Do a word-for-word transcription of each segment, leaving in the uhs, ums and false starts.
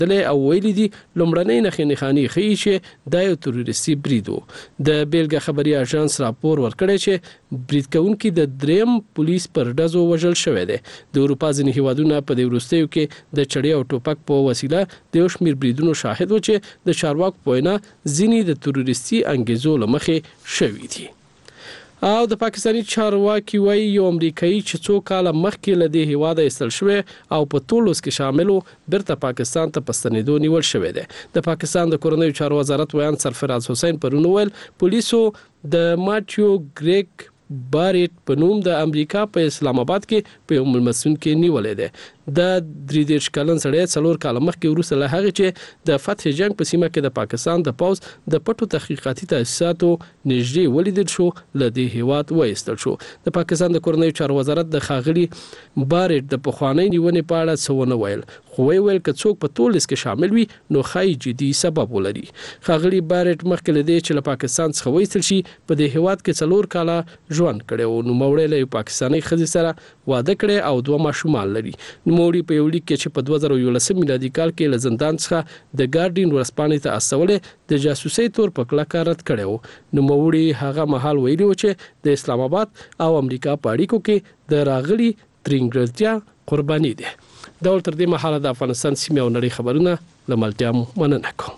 او ویلي دي لومړنۍ نښې نښانې ښیي چې دا یو تروریستي برید و. د بیلګه خبري اژانس راپور ورکړی چې برید کوونکي د دریم پولیس پر ډزو وژل شوی دی. د اروپا ځینې هیوادونه په دې وروستیو کې د چړې او ټوپک په وسیله د یو شمېر بریدونو شاهد و چې د چارواکو په وینا ځینې د تروریستي انګېزو له مخې شوي دي. او د پاکستاني چارواکي وایي یو امریکایي چې څو کاله مخکې له دې هیواده ایستل شوی او په تولوس کې شامل و بیرته پاکستان ته په ستنېدو نیول شوی دی. د پاکستان د کورنیو چارو وزارت ویان سرفراز حسین پرون ویل پولیسو د ماتیو ګریګ باریټ په نوم د امریکا په اسلام آباد کې په یو ملمسون کې نیولې ده. د درې دېرش کلن سړی څلور کاله مخکې وروسته له هغې چې د فتح جنگ په سیمه کې د پاکستان د پوځ د پټو تحقیقاتي تاسیساتو نږدې ولیدل شو له دې هیواد وایستل شو. د پاکستان د کورنیو چارو وزارت د ښاغلي باریټ د پخوانۍ نیونې په اړه څه ونه ویل، خو ویل که څوک په تولس کې شامل وي نو ښایي جدي سبب ولري. ښاغلي باریټ مخکې له دې چې له پاکستان څخه وایستل شي په دې هیواد کې څلور کاله ژوند کړی و. نوموړی له یو پاکستاني ښځې سره واده کړی او دوه ماشومان لري. نوموړي په یو لیک کې چې په دوه زره یولسم میلادي کال کې له زندان څخه د ګارډین ورځپاڼې ته استولې د جاسوسۍ تور په کلکه رد کړی و. نوموړي هغه مهال ویلي و چې د اسلام آباد او امریکا په اړیکو کې د راغلي ترنګلتیا قرباني دي. دا ول تر دې مهاله د افغانستان سیمې او نړۍ خبرونه له ملتیا مو مننه کوم.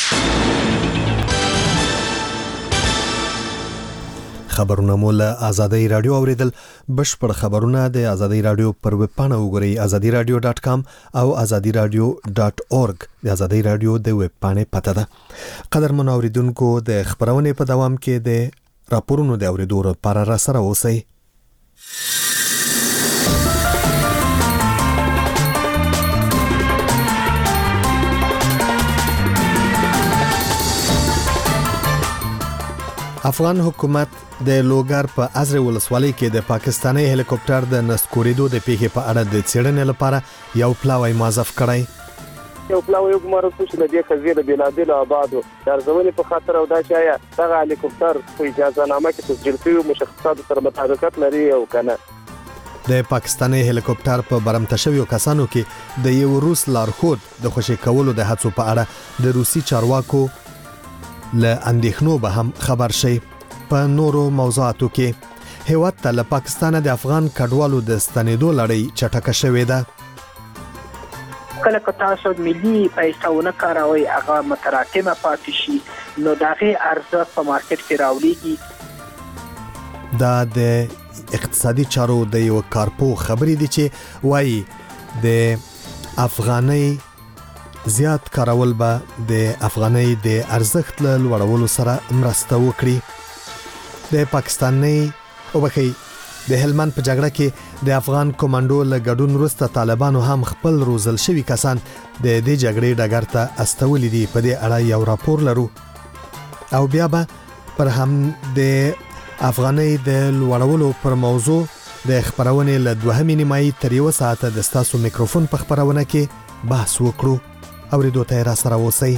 خبرونه مو له آزادۍ رادیو اوریدل. بشپړ خبرونه د آزادۍ رادیو پر ویب پاڼه وګورئ ازادي رادیو ډاټ کام او ازادي رادیو ډاټ اورګ. د آزادۍ رادیو د ویب پاڼې پته ده. قدرمن اوریدونکو د خبرونې په دوام کې د راپورونو د اوریدو لپاره را سره اوسئ. افغان حکومت د لوګر په ازره ولسوالۍ کې د پاکستاني هلیکوپټر د نسکورېدو د پیښې په اړه د څېړنې لپاره یو پلاوی موظف کړی. یو پلاوی ګمارل شو چې د دې قضیې د بلادل آبادو درځونې په خاطر او دا چې دغه هلیکوپټر په اجازه نامه کې تسجیل شوی مشخصاتو سره مطابقت لري او کنه. د پاکستاني هلیکوپټر په برمته شویو کسانو کې د یو روس لارښود د خوشي کولو د هڅو په اړه د روسي چارواکو له اندېښنو به هم خبر شي. په نورو موضوعاتو کې هیواد ته له پاکستانه د افغان کډوالو د ستنېدو لړۍ چټکه شوې ده. کله که تاسو ملي پیسې ونه کاروئ هغه متراکمه پاتې شي نو دغه ارزښت په مارکیټ کې راوړيږي. دا د اقتصادي چارو د یو کارپو خبرې دي چې وایي د افغاني زیات کارول به د افغاني د ارزښت له لوړولو سره مرسته وکړي. د پاکستاني او بخي د هلمند په جګړه کې د افغان کمانډو له ګډون وروسته طالبانو هم خپل روزل شوي کسان د دې جګړې ډګر ته استولي دي. په دې اړه یو راپور لرو او بیا به پر هم د افغاني د لوړولو پر موضوع د خبرونې له دوهمې نیمایي تر یو ساعته د ستاسو میکروفون په خبرونه کې بحث وکړو. اوریدو ته را سره اوسئ.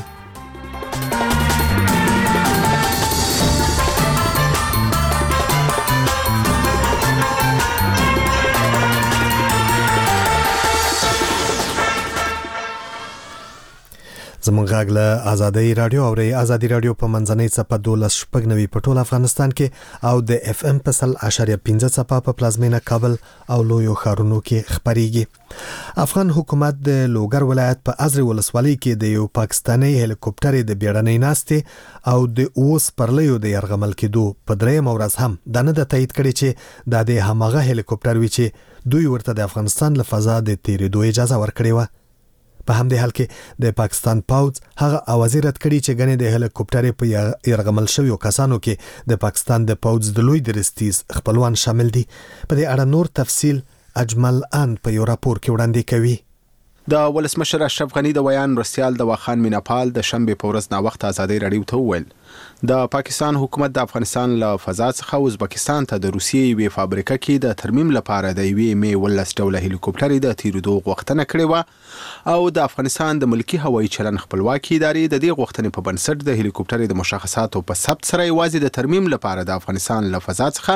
زمونږ غږ له آزادۍ رادیو اورئ. آزادۍ رادیو په منځنۍ څپه دولس شپږ نوي په ټول افغانستان کې او د اف ام په سل اشاریه پنځه څپه په پلازمینه کابل او لویو ښارونو کې خبريږي. افغان حکومت د لوګر ولایت په ازره ولسوالۍ کې د یو پاکستاني هلیکوپټر د بیړنۍ ناستې او د اوس پرلیو د يرغمل کېدو په دریم ورځ هم د نه د تایید کړي چې د دې همغه هلیکوپټر وی چې دوی ورته د افغانستان له فضا د تیریدو اجازه ورکړې و. په همدې حال کې د پاکستان پوځ هغه اوازې رد کړي چې غنې د هلیکوپټر په يرغمل شویو کسانو کې د پاکستان د پوځ د لوی درستیز خپلوان شامل دي. په دې اړه نور تفصیل اجمل ان په یو راپور کې وړاندې کوي. د ولسمشر اشرف غنی د ویان مرستيال د واخان میناپال د شنبه په ورځ نا وخت آزادۍ رادیو ته وویل د پاکستان حکومت د افغانستان له فضا څخه ازبکستان ته د روسیې وی فابریکه کې د ترمیم لپاره د وی می ولس ډوله هلیکوپټر د تیرودو غوښتنه کړې و او د افغانستان د ملکی هوایي چلن خپلواکي ادارې د دې غوښتنې په بنسټ د هلیکوپټر د مشخصاتو په ثبت سره یوازې د ترمیم لپاره د افغانستان له فضا څخه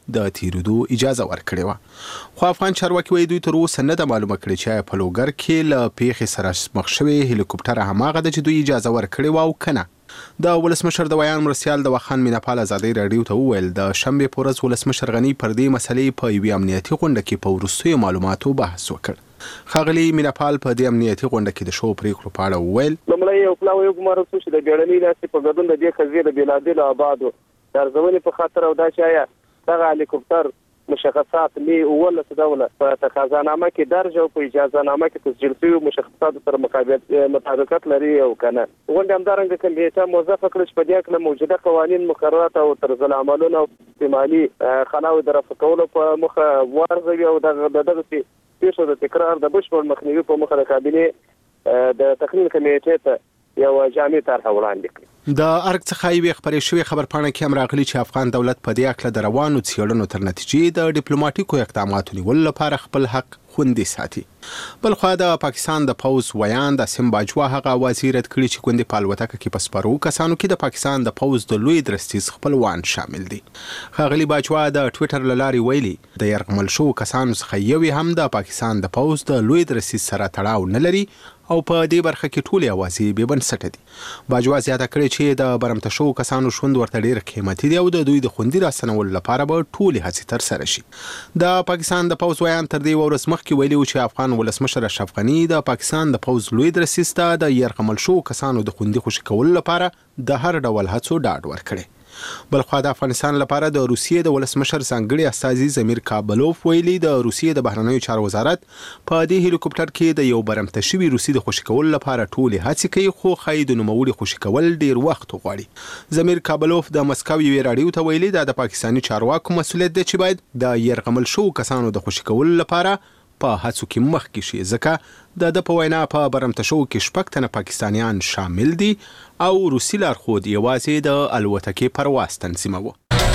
د تیرودو اجازه ورکړې و. خو افغان چارواکي وایي دوی تر اوسه نه ده معلومه کړې چې په لوګر کې له پیښې سره مخ شوی هلیکوپټر هماغه ده چې دوی اجازه ورکړې و او کنه. د ولسمشر د ویان مرستیال د واخان میناپال ازادي رادیو ته وویل د شنبې په ورځ ولسمشر غني پر دې مسلې په یوې امنیتي غونډه کې په وروستیو معلوماتو بحث وکړ. ښاغلي میناپال په دې امنیتي غونډه کې د شو پریکړو په اړه وویل لومړی یو پلاوی وګمارل شو چې د بیړنۍ ناستې په ګډون د دې قضیې د بېلابېلو ابعادو د ارزونې په خاطر او دا چې آیا دغه هلیکوپټر مشخصات می اوولس ډوله په تقاضانامه کې درج او په اجازهنامه کې تسجیل شوي مشخصات سره مطابقت لري او کنه. غونډه همدارنګه کمیټه موظفه کړه چې په دې کې موجوده قوانین مقررات او طرز العملونه او احتمالي خلاوې د رفع کولو په مخه وارزوي او دغه دغه پیښو د تکرار د بشپړ مخنیوي په مخه د کابینې د تقنین کمیټې ته یو جامع طرح وړاندې کړ. د ارګ څخه یوې خبرې شوې خبرپاڼه کې هم راغلي چې افغان دولت په دې اړه د روانو څېړنو تر نتیجې د ډیپلوماټیکو اقداماتو نیولو لپاره خپل حق خوندي ساتي. بلخوا د پاکستان د پوز ویان د سیم باجوا هغه وزیر رد کړی چې ګوندې په الوتکه کې په سپرو کسانو کې د پاکستان د پوز د لوی درستیز خپلوان شامل دي. ښاغلي باجوا د ټویټر له لارې ویلي د یرغمل شو کسانو څخه یو هم د پاکستان د پوز د لوی درستیز سره تړاو نه لري او په دې برخه کې ټول اوازې به بنسټ دي. باجوا زیاته کړې چې د برمته شو کسانو شوند ورته ډیر قیمتي دی او د دوی د خوندي راسنولو لپاره به ټول هڅې تر سره شي. د پاکستان د پوز ویان تر دې ورځ مخکې ویلي چې افغان ولسمشر اشرف غني د پاکستان د پوز لوی درستیز ته د یرغمل شو کسانو د خوندي خوشي کولو لپاره د هر ډول هڅو ډاډ ورکړي. بلخوا د افغانستان لپاره د روسیې د ولسمشر ځانګړي استازي زمیر کابلوف ویلي د روسیې د بهرنیو چارو وزارت په دې هلیکوپټر کې د یو برمته شوي روسي د خوشي کولو لپاره ټولې هڅې کوي خو ښایي د نوموړي خوشي کول ډیر وخت وغواړي. زمیر کابلوف د مسکو یوې راډیو ته ویلي دا د پاکستاني چارواکو مسؤلیت دی چې باید د یرغمل شو کسانو د خوشي کولو لپاره په هڅو کې مخکې شي ځکه د د په وینا په برمته شو کې شپږ تنه پاکستانیان شامل دي او روسي لارښود یوازې د الوتکې پرواز تنظیموه.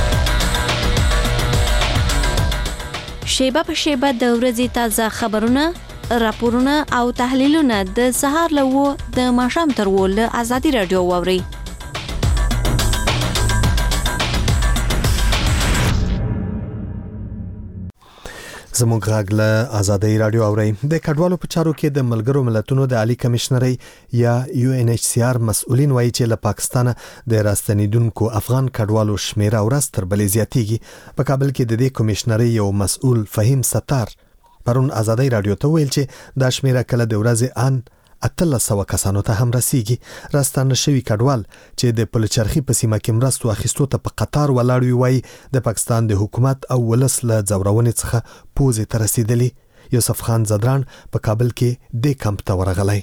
شیبه په شیبه د ورځې تازه خبرونه، راپورونه او تحلیلونه د سهار له و د ماښام تر و له ازادي راډیو واورئ. زموږ غږ له ازادي راډیو اوري. د کډوالو په چارو کې د ملګرو ملتونو د عالی کمشنري یا یو ان ایچ سی آر مسؤلین وایي چې له پاکستان د راستنیدونکو افغان کډوالو شمیره ورځ تر بلې زیاتېږي. په کابل کې د دې کمشنري یو مسؤل فهیم ستار پرون ازادي راډیو ته ویل چې دا شمیره کله د ورځې ان اتلس سوه کسانو ته هم رسیږي. راستانه شوي کډوال چې د پلچرخي په سیمه کې مرستو اخیستو ته په قطار ولاړ وي وایي د پاکستان د حکومت او ولس له ځورونې څخه پوزې ته رسیدلی. یوسف خان زدران په کابل کې د کمپ ته ورغلی.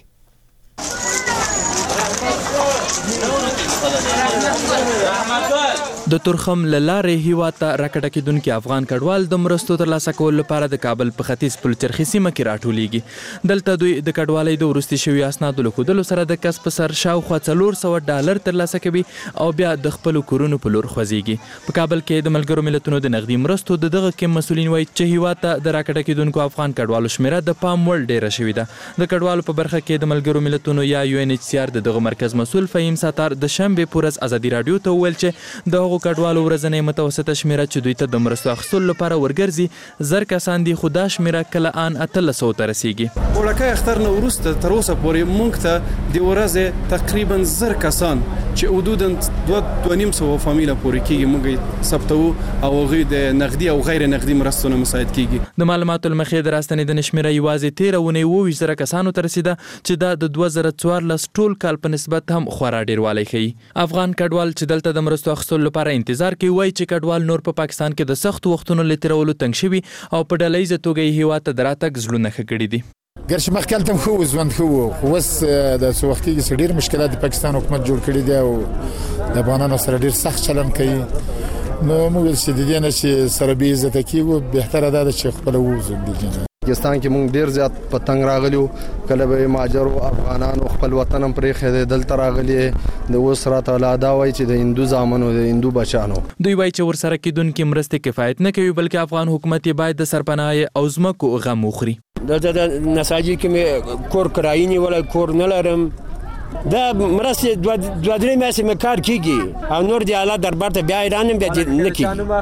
د تورخم لاره هیواته راکټه کېدونکو افغان کډوال د مرستو ترلاسه کولو لپاره د کابل په ختیځ پلچرخي سیمه کې راټولیږي. دلته دوی د کډوالۍ د وروستي شوي اسنادو له ښودلو سره د کس په سر شاوخوا څلور سوه ډالر ترلاسه کوي او بیا د خپلو کورونو په لور خوځېږي. په کابل کې د ملګرو ملتونو د نغدي مرستو د دغه کم مسؤلین وایي چې هیواته د راکټه کېدونکو افغان کډوالو شمیره د پام وړ ډیره شوې ده. د کډوالو په برخه کې د ملګرو ملتونو یا یو ان ایچ سی آر دغه مرکز مسؤل فهیم ستار د شنبې په ورځ ازادي راډیو ته وویل چې د هغو کډوالو ورځنۍ متوسطه شمیره چې دوی ته د مرستو اخیستلو لپاره ورګرځي زر کسان دي، خو دا شمیره کله ان اتلس سوو ته رسیږي. وړکه اختر نه وروسته تر اوسه پورې موږ ته د ورځې تقریبا زر کسان چې حدودا دوه دوه نیم سوه فامیله پورې کېږي موږ ثبتوو او هغوی د نغدي او غیر نغدي مرستو نه مساعد کېږي. د معلوماتو له مخې د راستنېدنې شمیره یوازې تېره اونۍ اووه ویشت زره کسانو ته رسیده چې دا د دوه زره څوارلس ټول کال په نسبت هم خورا ډېروالی ښیي. افغان کډوال چې دلته د مرستو اخیستلو لپاره انتظار کوي وایي چې کډوال نور په پاکستان کې د سختو وختونو له تېرولو تنګ شوي او په ډله ییزه توګه یې هېواد ته د راتګ زړونه ښه کړي دي. ګرچې مخکې هلته هم ښه و، ژوند ښه و، خو اوس د څه وخت کېږي چې ډېر مشکلات د پاکستان حکومت جوړ کړي دي او د افغانانو سره ډېر سخت چلند کوي. نو موږ ویل چې د دې نه چې سره بې عزته کېږو بهتره دا ده چې خپله ووځو دلته. پاکستان کې موږ ډیر زیات پتنګ راغلیو، کله به ماجرو افغانانو خپل وطن هم پرېښی دلته راغلي د اوس راته لا دا وایي چې د هندو زامنو د هندو بچانو. دوی وایي چې ورسره کېدونکې مرستې کفایت نه کوي بلکې افغان حکومت یې باید د سرپناه او ځمکو غم وخوري. دلته د نساجي کې مې کور کرایي نیولی، کور نه لرم. دا مرستې دوه درې میاشتې مې کار کېږي او نور د اعلی دربار ته بیا ایران هم بیا نه کېږي.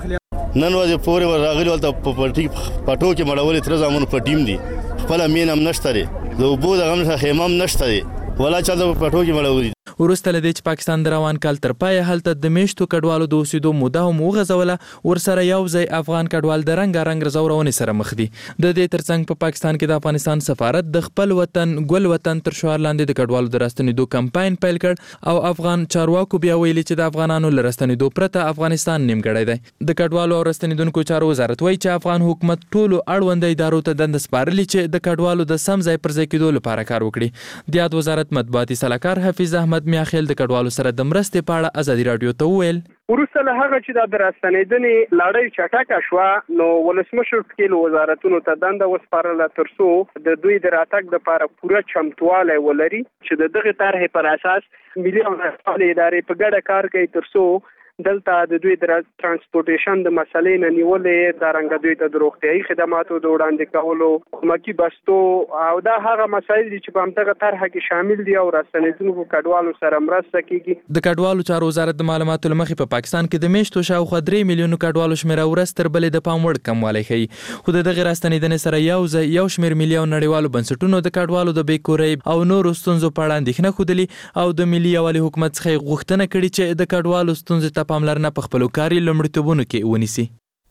نن ورځې پورې راغلي ولته په پټو کې مړولې تر زمونږ په ټیم دي خپل مين هم نشته لري د اوبو د غم خیمه هم نشته لري ولا چا د پټو کې مړولې. وروسته له دې چې پاکستان د روان کال تر پایه هلته د میشتو کډوالو د اوسېدو موده هم وغځوله، ورسره یو ځای افغان کډوال د رنګارنګ رزورونې سره مخ دي. د دې ترڅنګ په پاکستان کې د افغانستان سفارت د خپل وطن ګل وطن تر شعار لاندې د کډوالو د راستنېدو کمپاین پیل کړ او افغان چارواکو بیا ویلي چې د افغانانو له راستنېدو پرته افغانستان نیمګړی دی. د کډوالو او راستنېدونکو چارو وزارت وایي چې افغان حکومت ټولو اړوند ادارو ته دنده سپارلي چې د کډوالو د سم ځای پر ځای کېدو لپاره کار وکړي. د یاد وزارت مطبوعاتي سلاکار حفیظ احمد میاخیل د کډوالو سره د مرستې په اړه ازادي رادیو ته وویل وروسته له هغه چې د راستنېدنې لړۍ چټکه شوه نو ولسمشر ټول وزارتونو ته دنده وسپارله تر څو د دوی د راتګ لپاره پوره چمتوالی ولري چې د دغه طرحې پر اساس ملي او نړیوالې ادارې په ګډه کار کوي تر څو دلته د دوی د ترانسپورټیشن د مسلې نه نیولې د رنګ دوی ته د روغتیايي خدماتو د وړاندې کولو کومکي بستو او دا هغه مسایل دي چې په همدغه طرحه کې شامل دي او راستنېدونکو کډوالو سره مرسته کیږي. د کډوالو چارو وزارت د معلوماتو لمخې په پاکستان کې د میشتو شاوخوا درې میلیونو کډوالو شمیره ورځ تر بلې د پام وړ کموالی ښیي، خو د دغې راستنېدنې سره یو ځای یو شمېر ملي او نړیوالو بنسټونو د کډوالو د بېکورۍ او نورو ستونزو په اړه اندېښنه ښودلي او د ملي یووالي حکومت څخه یې غوښتنه کړې چې د کډوالو ستونزې ته پاملرنه په خپلو کاري لومړیتوبونو کې ونیسي.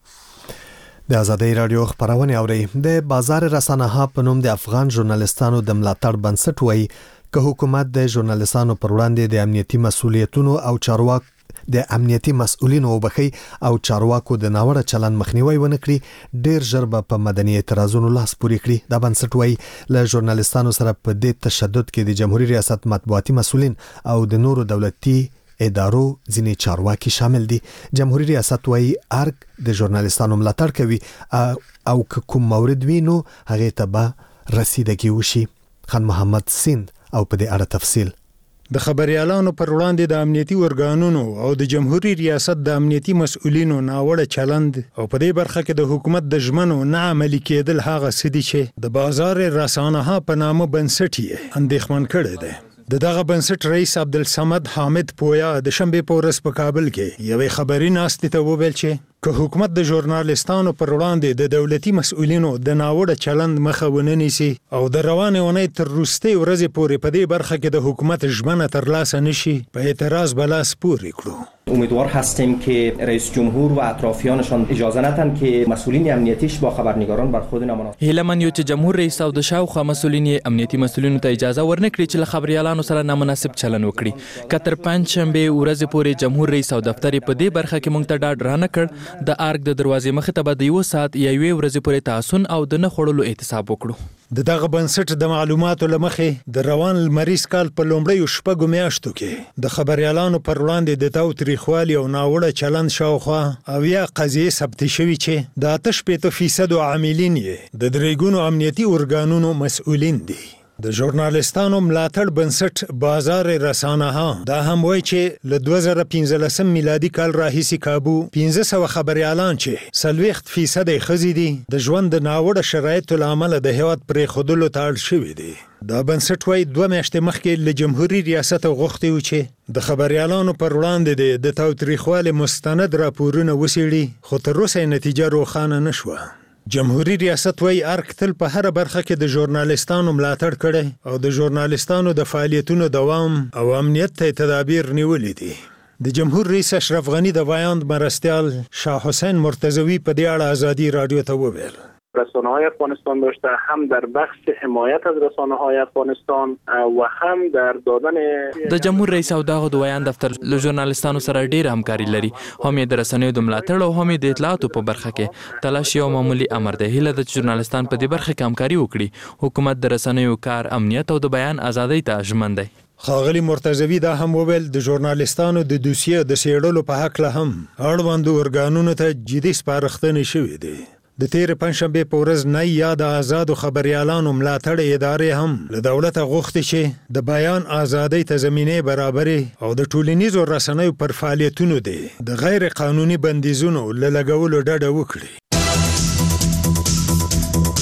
د آزادۍ رادیو خبرونه اوري. د بازار رسانه ها په نوم د افغان ژورنالستانو د ملاتړ بنسټ وایي که حکومت د ژورنالستانو پر وړاندې د امنیتي مسؤلیتونو او چارواکو د امنیتي مسؤلینو وبخي او چارواکو د ناوړه چلند مخنیوي ونه کړي ډیر ژر به په مدني اعتراضونو لاس پورې کړي. دا بنسټ وایي له ژورنالستانو سره په دې تشدد کې د جمهوریت ریاست مطبوعاتي مسؤلین او د نورو دولتي ادارو ځینې چارواکي شامل دي. جمهوریت ریاست وایي ارګ د ژورنالستانو ملاتړ کوي او که کوم مورد وي نو هغې ته به رسیدګي وشي. خان محمد سیند او په دې اړه تفصیل. د خبريالانو پر وړاندې د امنیتي ارګانونو او د جمهوریت ریاست د امنیتي مسؤلینو ناوړه چلند او په دې برخه کې د حکومت د ژمنو نه عملي کېدل هغه څه دي چې د بازار رسانه ها په نامه بنسټ یې اندېښمن کړی دی. د دغه بنسټ رئیس عبدالصمد حامد پویا د شنبې په ورځ په کابل کې یوې خبري ناستې ته وویل چې که حکومت د ژورنالستانو پر وړاندې د دولتي مسؤلینو د ناوړه چلند مخه ونه نیسي او د روانې اونۍ تر وروستۍ ورځې پورې په دې برخه کې د حکومت ژمنه ترلاسه نشي په اعتراض به لاس پورې کړو. امیدوار هستیم که رئیس جمهور و اطرافیانشان اجازه ندن که مسئولین امنیتیش با خبرنگاران برخورد نامناسب. هیلمن یو چې جمهور رئیس او د شاوخوا مسئولین امنیتي مسئولینو ته اجازه ورنکړي چې له خبريالانو سره نامناسب چلن وکړي. که تر پنځ شنبې ورځې پورې جمهور رئیس او دفتر په دې برخه کې مونږ ته ډاډ رانه کړ د ارګ د دروازې مخې ته به د یو ساعت یا یوې ورځې پورې تعصن او د نه خوړلو احتساب وکړو. د دغه بنسټ د معلوماتو لمخې د روان لمریز کال په لومړیو شپږو میاشتو کې د خبريالانو پر وړاندې د تاوتریخوالي او ناوړه چلند شاوخوا اویا قضیې ثبت شوي چې د اته شپېته فیصدو عاملین یې د درې ګونو امنیتي ارګانونو مسؤلین دي. د ژورنالستانو ملاتړ بنسټ بازار رسانه ها دا هم وایي چې له دوه زره پنځلسم میلادي کال راهیسې کابو پنځه سوه خبريالان چې څلوېښت فیصده یې ښځې دي د ژوند د ناوړه شرایطو له امله د هېواد پرېښودلو ته اړ شوي دي. دا بنسټ وایي دوه میاشتې مخکې له جمهوري ریاست غوښتي وو چې د خبريالانو پر وړاندې د تاوتریخوالي مستند راپورونه وڅېړي خو تر اوسه نتیجه روښانه نه شوه. جمهوری ریاست وایي ارګ تل په هر برخه کې د ژورنالستانو ملاتړ کړی او د ژورنالستانو د فعالیتونو دوام او امنیت ته تدابیر نیولې دي. د جمهور رئیس اشرف غنی د وایاند مرستیال شاه حسین مرتضوی په دې اړه آزادی رادیو ته وویل رسانه‌های افغانستان داشته هم در بخش حمایت از رسانه‌های افغانستان و هم در دادن د جمهور رئیس او دغه د ویان دفتر له ژورنالستانو سره ډیر همکاري لري. هم د رسنیو د ملاتړ او هم د اطلاعاتو په برخه کې تلاشي او معمولی امر دی. هله د ژورنالستان په دې برخه کې همکاري وکړي. حکومت د رسنیو کار امنیت او د بیان ازادۍ ته ژمن دی. ښاغلي مرتضوي دا هم وویل د ژورنالستانو د دوسیه د څېړلو په هکله هم اړوندو ارګانونو ته جدي سپارښتنې شوې دي. د تیر پنځشنبه په ورځ نه یا د آزادو خبريالانو ملاتړ ادارې هم له دولت غوښتي چې د بیان ازادۍ ته زمینه برابرې او د ټولنیزو رسنیو پر فعالیتونو دي د غیر قانوني بندیزونو له لګولو ډډه وکړي.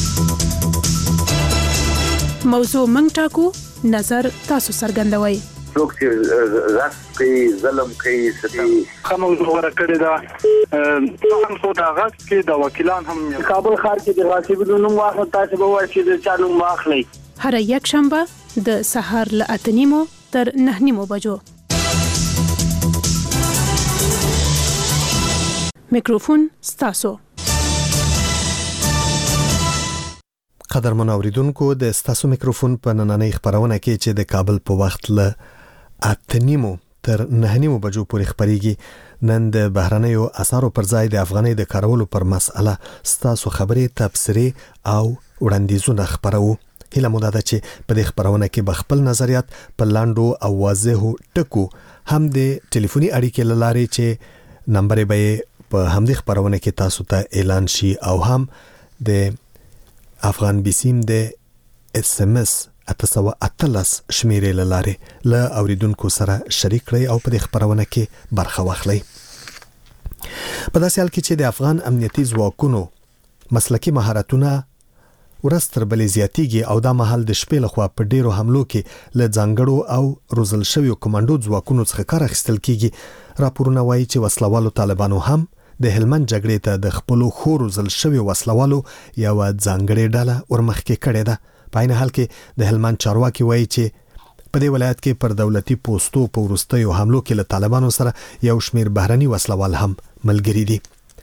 موضوع منګ ټاکو، نظر تاسو څرګندوي. څوک چې غصب کوي ظلم کوي ستي خمو غوړه کړی دا هم څو دا غصب کې د وکیلان هم کابل ښار کې د غاصبونو نوم واخلي تاسو به وایي چې د چا نوم واخلي. هر یک شنبه د سهار له اته نیمو تر نه نیمو بجو. میکروفون ستاسو. قدرمن اوریدونکو د ستاسو میکروفون په نننۍ خبرونه کې چې د کابل په وخت له اته نیمو تر نه نیمو بجو پورې خبريږي نن د بهرنیو اثارو پر ځای د افغاني د کارولو پر مسأله ستاسو خبرې تبصري او وړاندیزونه خبرو. هله مو ده چې په دې خبرونه کې به خپل نظریات په لاندو او واضحو ټکو هم د ټلیفوني اړیکې لارې چې نمبر به په همدې خبرونه کې تاسو ته اعلان شي او هم د افغان بسیم د اس ام اس اتسو اتلس شمیرې لاره ل اوریدونکو سره شریک کړئ او په دې خبرونه کې برخه واخلئ. په داسې حال کې چې د افغان امنیتي ځواکونو مسلکي مهارتونه ورستر بلې زیاتیږي او دا مهال د شپې لخوا په ډیرو حملو کې له ځانګړو او روزل شویو کمانډو ځواکونو څخه کار اخیستل کیږي. راپورونه وایي چې وسلوالو طالبانو هم د هلمند جګړې ته د خپل خورو زل شوی وسلوالو یو ځانګړې ډله ورمخکې کړې ده. په عین حال کې د هلمند چارواکي وایي چې په دې ولایت کې پر دولتي پوسټو په وروستیو حملو کې له طالبانو سره یو شمیر بهرني وسلوال هم ملګري دي.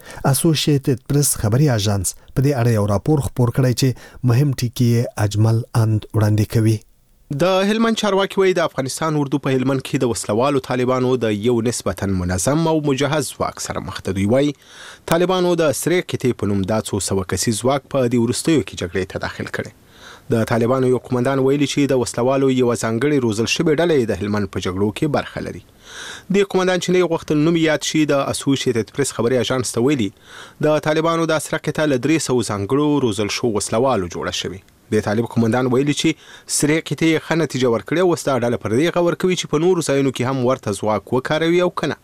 اسوسییټډ پریس خبري اژانس په دې اړه یو راپور خپور کړی چې مهم ټکی اجمل اند وړاندې کوي. د هلمند چارواکي وایي د افغانستان اردو په هلمند کې د وسلوالو طالبانو د یو نسبتا منظم او مجهز ځواک سره مخ ته. دوی وایي طالبانو د سرې کتې په نوم د څو سوه کسي ځواک په دې وروستیو کې جګړې ته داخل کړي. د طالبانو یو قومندان ویلي چې د وسلوالو یو ځانګړي روزل شوی ډله د هلمند په جګړو کې برخه لري. د قومندان چې نه وختل نوم یاد شي د اسوسییټډ پریس خبري اژانس ته ویلي د طالبانو د سرې کتې له درې سوه ځانګړو روزل شو وسلوالو جوړه شوی. د طالب قومندان ویلي چې سرې کتې ښه نتیجه ورکړې او ستا ډله پر دې غور کوي چې په نورو ځایونو کې هم ورته ځواک وکاروي او کنه.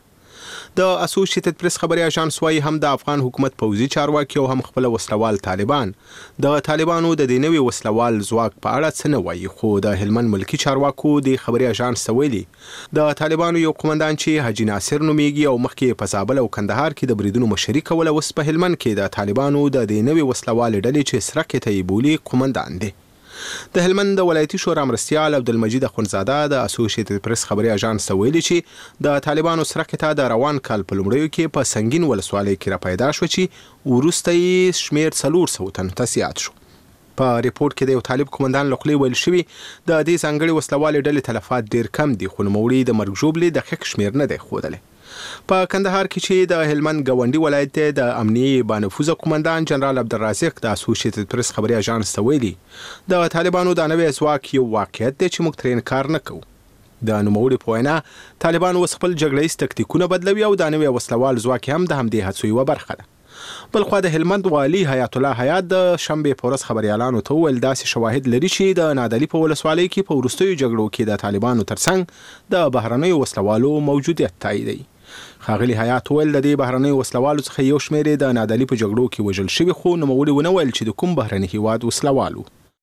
د اسوسییټډ پریس خبري اژانس وايي هم د افغان حکومت پوځي چارواکي او هم خپل وسلوال طالبان د طالبانو د دې نوي وسلوال ځواک په اړه څه نه وايي. خو د هلمند ملکی چارواکو د خبري اژانس ویلي د طالبانو یو قومندان چې حاجی ناصر نومیږي او مخکې په زابل او کندهار کې د بریدونو مشري کوله اوس په هلمند کې د طالبانو د دې نوي وسلوال ډلې چې سره کتې بولی قومندان دی. د هلمند د ولایتي شورا مرستیال عبدالمجید اخوندزاده د اسوسییټډ پریس خبري اژانس ویلي چې د طالبانو سره کته د روان کال په لومړیو کې په سنگین ولسوالۍ کې را پیدا شو چې وروسته یې شمیر څلور سوه تنو ته زیات شو. په ریپورت کې د یو طالب قومندان لخوا ویل شوی د دې ځانګړي وسلوالې ډلې تلفات ډیر کم دي خو نوموړي د مرګ ژوبلې د دقیق شمیر نه دی ښودلی. په کندهار کې چې د هلمند ګاونډي ولایت د امنیي بانفوذه قومندان جنرال عبدالرازق د اسوسییټډ پریس خبري اژانس ته ویلي د طالبانو د نوي ځواک یو واقعیت دی چې موږ ترې انکار نه کوو. د نوموړي په وینا طالبان اوس خپل جګړیز تکتیکونه بدلوي او د نوي وسلوال ځواک هم د همدې هڅو یوه برخه ده. بلخوا د هلمند والي حیات الله حیات د شنبې په ورځ خبريالانو ته وویل داسې شواهد لري چې د نادعلي په ولسوالۍ کې په وروستیو جګړو کې د طالبانو ترڅنګ د بهرنیو وسلوالو موجودیت تاییدوي. ښاغلي حیات ویل د دې بهرنیو وسلوالو څخه یو شمېر د نادعلي په جګړو کې وژل شوي خو نوموړي ونه ویل چې د کوم بهرني هیواد وسلوالو.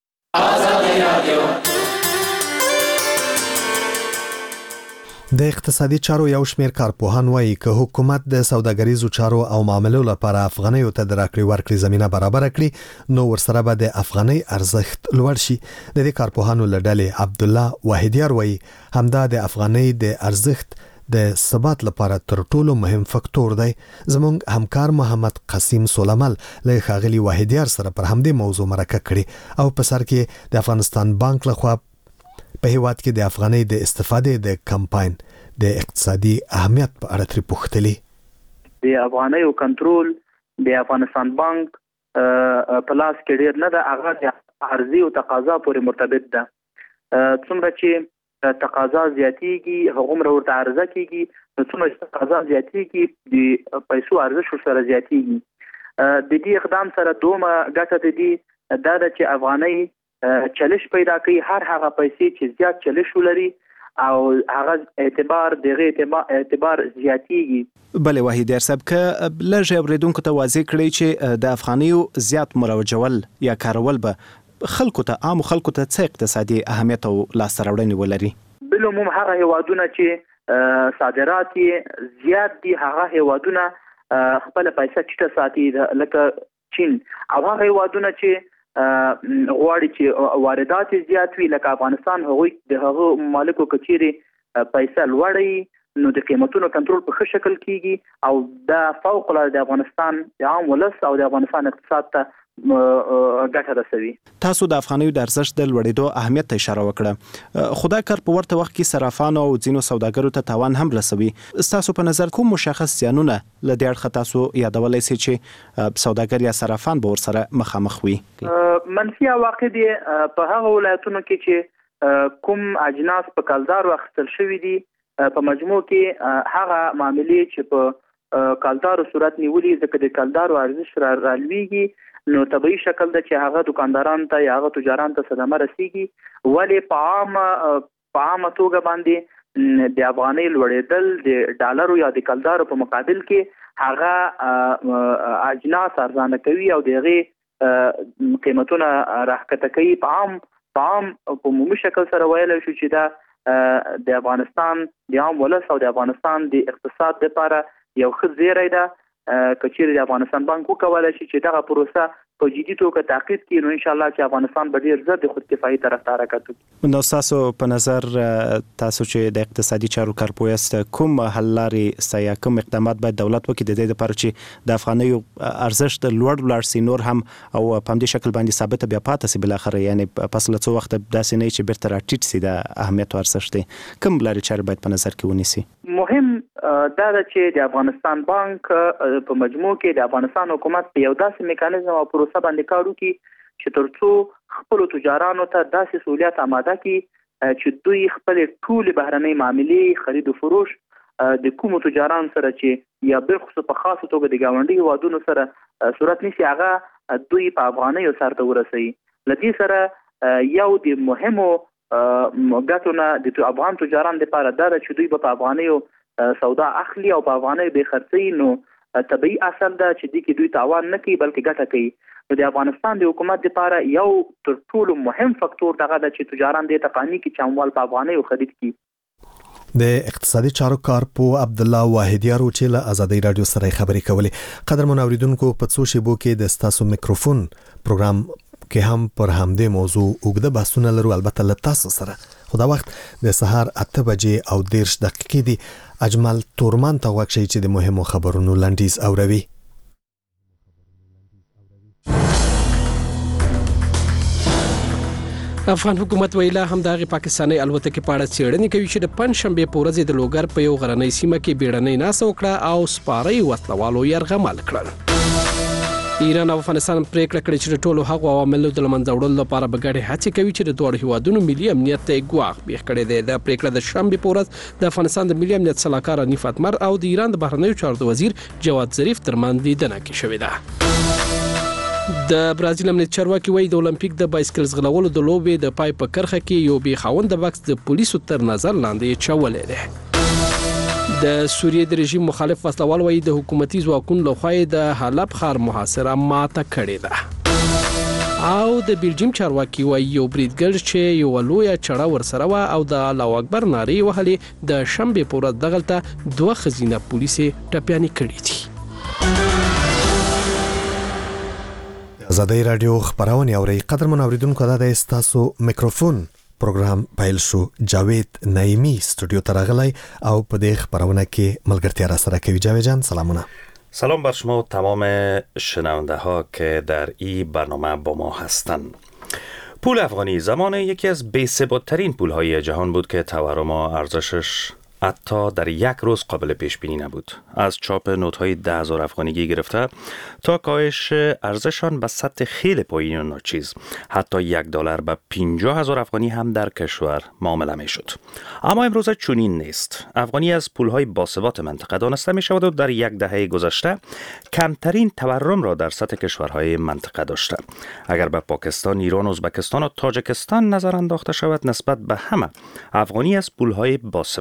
د اقتصادي چارو یو شمېر کارپوهان وایي که حکومت د سوداګریزو چارو او معاملو لپاره افغانیو ته د راکړې ورکړې زمینه برابر کړي نو ورسره به د افغانۍ ارزښت لوړ شي. د دې کارپوهانو له ډلې عبدالله واحدیار وایي همدا د افغانۍ د ارزښت د ثبات لپاره تر ټولو مهم فکتور دی. زموږ همکار محمد قاسم سولمل له ښاغلي واحدیار سره پر همدې موضوع مرکه کړې او په سر کې د افغانستان بانک لخوا په هیواد کې د افغانۍ د استفادې د کمپاین د اقتصادي اهمیت په اړه ترې پوښتلي. د افغانۍ کنټرول د افغانستان بانک په لاس کې ډیر نه ده، هغه د عرضې او تقاضا پورې مرتبط ده. څومره چې تقاضا زیاتیږي هغومره ورته عرضه کیږي، نو څومره چې تقاضا زیاتیږي د پیسو ارزښت سره زیاتیږي. د دې اقدام سره دومره ګټه د دې دا ده چې افغانۍ چلش پیدا کوي، هر هغه پیسې چې زیات چلش ولري او هغه اعتبار دغه اعتبار, اعتبار زیاتیږي. بله واحد صاحب که لږ اوریدونکو ته واضح کړئ چې د افغانیو زیات مروجول یا کارول به خلکو ته عام خلکو ته څه اقتصادي اهمیت او لاسته راوړنې ولري؟ بلوموم هغه هیوادونه چې صادرات زیات دي هغه هیوادونه خپل پیسې چټه ساتي لکه چین او هغه هیوادونه چې غواړي چې واردات زیات وي لکه افغانستان هغوی د هغو مالکو کچيري پیسې لوړي نو د قیمتونو کنټرول په ښه شکل کیږي او دا فوق العاده د افغانستان د عام ولس او د افغانستان اقتصاد ته ګټه رسوي. تاسو د افغانیو د ارزښت د لوړېدو اهمیت ته اشاره وکړه. خو دا کار په ورته وخت کې صرافانو او ځینو سوداګرو ته تاوان هم رسوي. تاسو په نظر کوم مشخص زیانونه له دې اړخه تاسو یادولای شئ چې سوداګر یا صرافان به ورسره مخامخ وي؟ منفي عواقب په هغه ولایتونو کې چې کوم اجناس په کلدارو اخیستل شوي دي په مجموع کې هغه معاملې چې په کلدارو صورت نیولي ځکه د کلدارو ارزش را رالویږي نو طبيعي شکل د چې هغه دکانداران ته یا هغه تجاران ته صدمه رسیږي ولی په عام په عام توګه باندې د افغاني لوړېدل د ډالرو یا د کلدارو په مقابل کې هغه اجناس ارزانه کوي او دغه قیمتونه راکته کوي په عام په عام په عمومي شکل سره ویل شو چې دا د افغانستان د عام ولس او د افغانستان د اقتصاد لپاره یو ښه زیری ده کچېرې د افغانستان بانک وکولای شي چې دغه پروسه په جدي توګه تعقیب کړي نو ان شاء الله چې افغانستان به ډیر زر د خودکفایي طرف ته حرکت وکړي. نو تاسو په نظر تاسو چې د اقتصادي چارو کارپوه یاست کوم حل لارې سیا کوم اقدامات باید دولت وکړي د دې لپاره چې د افغانیو ارزښت لوړ ولاړ سي نور هم او په همدې شکل باندې ثابت بیا پاتې سي بل اخر یعنی پس له څو وخت داسې نه چې بیرته راټیټ سي د اهمیت او ارزښت کوم لارې چارې باید په نظر کې ونیسي؟ مهم دا ده چې د افغانستان بانک په مجموع کې د افغانستان حکومت په یو داسې میکانیزم او پروسه باندې کار وکړي چې ترڅو خپل تجارانو ته داسې سہولیات آماده کړي چې دوی خپل ټول بهرنۍ معاملې خرید او فروش د کوم تجاران سره چې یا بل خصوص په خاصه توګه د گاونډي هیوادونو سره صورت نشي هغه دوی په افغانۍ سره ورسوي. لدې سره یو د مهمو ګټونه د افغان تجاران لپاره دا چې دوی په افغانۍ سودا اخلي او په افغانۍ به خرڅي نو طبيعي اصل دا چې د کې دوی تاوان نه کوي بلکې ګټه کوي. نو د افغانستان د حکومت لپاره یو تر ټولو مهم فاکتور دغه د چې تجاران د تقانی کې چموال په افغانۍ خرید کی. د اقتصادي چارو کارپوه عبد الله واحدیار چې له آزادۍ رادیو سره خبرې کولې. قدر منوریدونکو په څو شیبو کې د ستاسو میکروفون پروګرام کې هم پر همدې موضوع اوږده بحثونه لرو البته له تاسو سره. خو دا وخت د سهار اته بجې او دېرش دقیقې دي. اجمل تورمان ته وخت چې د مهمو خبرونو لنډیز اوروي. افغان حکومت ویلا هم د پاکستاني الوتکې په اړه څېړنې کوي چې د پنځشنبه په ورځ د لوګر په یو غرنۍ سیمه کې بیړنۍ ناسه وکړه او سپاري وسلوالو یرغمل کړل. ایران او افغانستان پریکړه کړې چې ټولو هغو عواملو د لمنځه وړلو لپاره به ګډې هڅې کوي چې د دوه هیوادونو ملي امنیت ته ګواښ بیخ کړی دی. د پریکړه د شنبه په ورځ د افغانستان د ملي امنیت صلاحکار نفات مر او د ایران د بهرنیو چارو وزیر جواد ظریف ترمنځ لیدنه کې شوې ده. د برازیل امنیت چارواکي وایي د اولمپیک د بایسکل ځغلولو د لوبې د پای په کرخه کې یو بې خاوند بکس د پولیسو تر نظر لاندې چولې ده. د سوریې د رژیم مخالف وسلوال وایي د حکومتي ځواکونو لخوا د حلب ښار محاصره ماته کړې ده. او د بیلجیم چارواکي وایي یو بریدګر چې یو لویه چړه ورسره و او د الله اکبر نارې وهلې د شنبه په ورځ دغلته دوه خزینه پولیسې ټپیانې کړې دي. آزادۍ رادیو خبرونه اوري. قدر منوریدونکو دا د تاسو میکروفون پروګرام پیل شو. جاوید نایمی استودیو ته راغلی او په دې خبرونه کې ملګرتیا را سره کوي. جاوید جان سلامونه. سلام بر شما و تمام شنونده ها که در این برنامه با ما هستند. پول افغانی زمان یکی از بی‌ثبات‌ترین پول‌های جهان بود که تورم و ارزشش حتی در یک روز قابل پیش بینی نبود. از چاپ نوت‌های ده هزار افغانیگی گرفته تا کاهش ارزششان به سطح خیلی پایین و ناچیز، حتی یک دلار به پنجاه هزار افغانی هم در کشور معامله می شد. اما امروز چنین نیست. افغانی از پول‌های باثبات منطقه دانسته می شود و در یک دهه گذشته کمترین تورم را در سطح کشورهای منطقه داشته. اگر به پاکستان، ایران، ازبکستان و تاجیکستان نظر انداخته شود، نسبت به همه افغانی از پول‌های باثبات بود.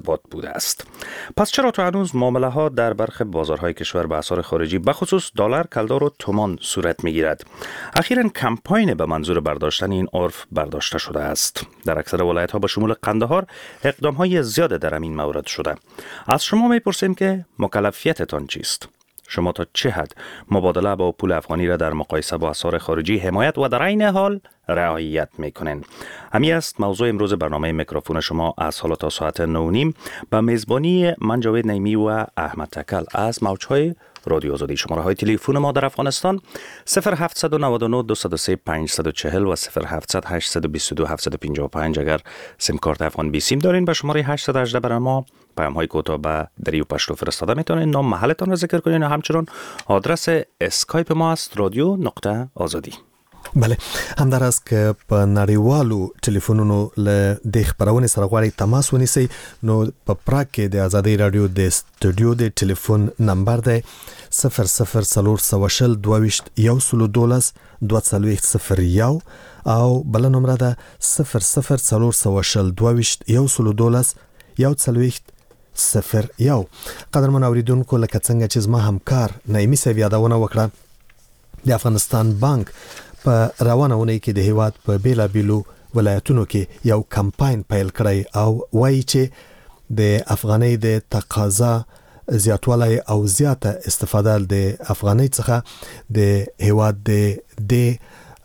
بوده است. پس چرا تا هنوز معامله ها در برخی بازارهای کشور به اسعار خارجی بخصوص دلار، کلدار و تومان صورت میگیرد؟ اخیراً کمپاین به منظور برداشتن این عرف برداشته شده است. در اکثر ولایت ها به شمول قندهار اقدام های زیاد در این مورد شده. از شما میپرسیم که مکلفیتتان چیست؟ شما تا چه حد مبادله با پول افغانی را در مقایسه با اسعار خارجی حمایت و در عین حال رعایت میکنین؟ همین است موضوع امروز برنامه میکروفون شما از حالا تا ساعت نه و نیم به میزبانی من جاوید نعیمی و احمد تکل از موجهای رادیو آزادی. شماره های تلفن ما در افغانستان صفر هفت نه نه دو صفر سه پنج چهار صفر و صفر هفت هشت دو دو هفت پنج پنج. اگر سیم کارت افغان بی سیم دارین به شماره هشت یک هشت برای ما پیام های کوتاه به دری و پشتو فرستاده میتونین. نام محلتان را ذکر کنین و همچنان آدرس اسکایپ ما است رادیو نقطه آزادی. بله، همدار است که په نړیوالو ټلیفونونو له د خبرونې سره غواړئ تماس ونیسئ نو په پراګ کې د آزادۍ رادیو د سټوډیو د ټلیفون نمبر دی صفر صفر څلور سوه شل دوه ویشت یو سلو دولس دوه څلوېښت صفر یو او بله نمره ده صفر صفر څلور سوه شل دوه ویشت یو سلو دولس یو څلوېښت صفر یو. قدرمن اوریدونکو، لکه څنګه چې زما همکار نعیمي صاحب یادونه وکړه، د افغانستان بانک په روانه اونۍ کې د هیواد په بیلابیلو ولایتونو کې یو کمپاین پیل کړی او وایي چې د افغانۍ د تقاضا زیاتوالی او زیاته استفاده د افغانۍ څخه د هیواد د د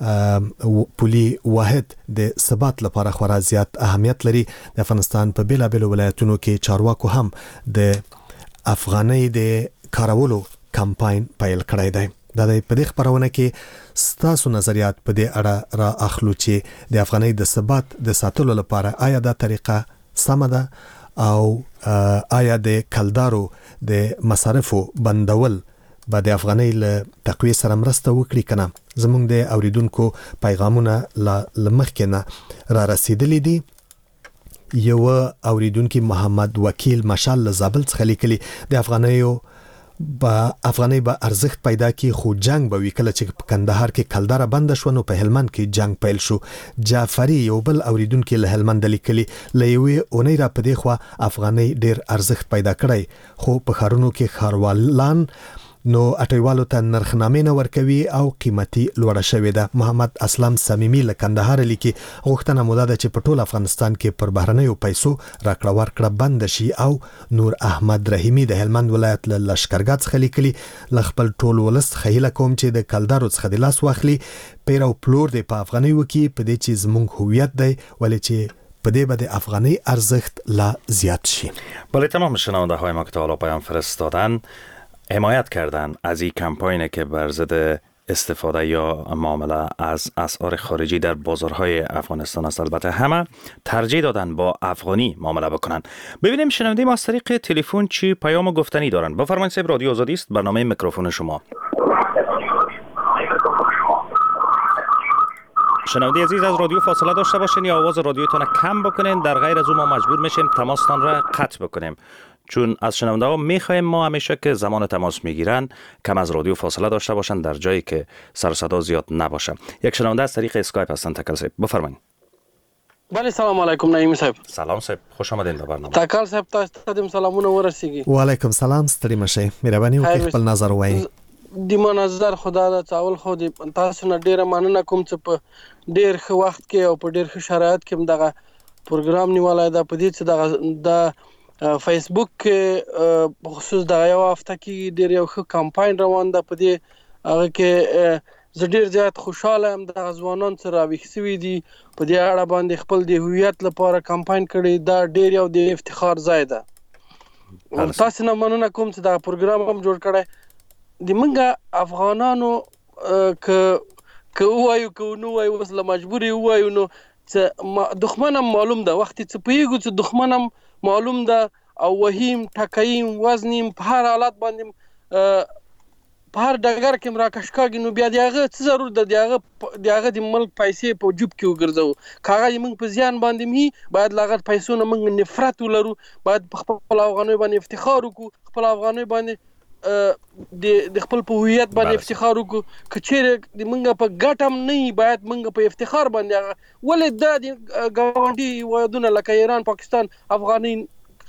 پولی واحد د ثبات لپاره خورا زیات اهمیت لري. د افغانستان په بیلابیلو ولایتونو کې چارواکو هم د افغانۍ د کارولو کمپاین پیل کړی دی. دا د په دې خبرونه کې ستاسو نظریات په دې اړه را اخلو چې د افغانۍ د ثبات د ساتلو لپاره آیا دا طریقه سمه ده او آیا د کلدارو د مصارفو بندول به د افغانۍ له تقویې سره مرسته وکړي کنه؟ زموږ د اوریدونکو پیغامونه له مخکې نه را رسیدلي دي. یو اوریدونکي محمد وکیل مشال له زابل څخه لیکلي د افغانیو با افغانۍ به ارزښت پیدا کی خو جنگ به وی کله چې په کندهار کې کلدار بند شو نو په هلمند کې جنگ پیل شو. جعفری یو بل اوریدونکو له هلمند لیکلي لوي اونۍ را پدې خو افغانۍ ډیر ارزښت پیدا کړی خو په خارونو کې خاروالان نو اټیوالو ته نرخنامې نه ورکوي او قیمتي لوړه شوې ده. محمد اسلام صمیمی له کندهار لیکي غوښتنه مو ده چې په ټول افغانستان کې پر بهرنیو پیسو راکړه ورکړه بند شي. او نور احمد رحیمی د هلمند ولایت له لشکرګاه څخه لیکلي ل خپل ټول ولس خیله کوم چې د کلدارو څخه د لاس واخلي پیرو پلور دی په افغانۍ وکي په دې چې زموږ هویت دی ولې چې په دې به د افغانۍ ارزښت لا زیات شي. بله، تمام شنونده های ما که تا حالا پیام فرستادن حمایت کردن از این کمپاینی که بر ضد استفاده یا معامله از اسعار خارجی در بازارهای افغانستان است. البته همه ترجیح دادن با افغانی معامله بکنن. ببینیم شنونده ما از طریق تلفن چی پیام و گفتنی دارن. بفرمایید صاحب، رادیو آزادی است، برنامه میکروفون شما. شنونده عزیز از رادیو فاصله داشته باشین یا آواز رادیوتون کم بکنین، در غیر از اون ما مجبور میشیم تماستان را قطع بکنیم، چون از شنونده ها میخوایم ما همیشه که زمان تماس میگیرن کم از رادیو فاصله داشته باشن در جایی که سر صدا زیاد نباشه. یک شنونده از طریق اسکایپ هستن. تکل صاحب بفرمایید. بله، سلام علیکم نعیمی صاحب. سلام صاحب، خوش آمدین به برنامه. تکل صاحب تاسو ته سلامونه ورسیږي. و علیکم سلام، ستړي مشه. مهرباني وکړئ خپل نظر وایي. د ما نظر خدا دا چاول خو د تاسو نه ډیره مننه کوم چې په ډیر ښه وخت کې او په ډیر ښه شرایط کې دغه پروګرام نیولای دا په دې چې دغه د فیسبوک کې خصوص د یو هفته کې ډیر یو ښه کمپاین روان ده. په دې هغه کې زه ډیر زیات خوشاله یم د ځوانان سره راویښ شوي دي په دې اړه باندې خپل د هویت لپاره کمپاین کړی. دا ډیر یو د افتخار ځای ده. تاسو نه مننه کوم چې دا پروګرام هم جوړ کړی. د منګه افغانانو که که وایو که نو وایو اوس له مجبورې وایو نو چې دښمن هم معلوم ده، وخت چې پوهېږو چې دښمن هم معلوم ده او وهیم ټکیم وزنیم په هر حالت باندې په هر ډګر کې راکش کاږي نو بیا د هغه څه ضرور ده د هغه د هغه د ملک پیسې په جوب کې وګرځو. که هغه موږ په زیان باندې مي باید له هغه پیسو نه موږ نفرت ولرو، باید په خپل افغانۍ باندې افتخار وکړو، خپل افغانۍ باندې د خپل په هویت باندې افتخار وکړو. که چیرې د موږ په ګټه هم نه باید موږ په افتخار باندې ولې دا د ګاونډي هیوادونه لکه ایران، پاکستان افغانۍ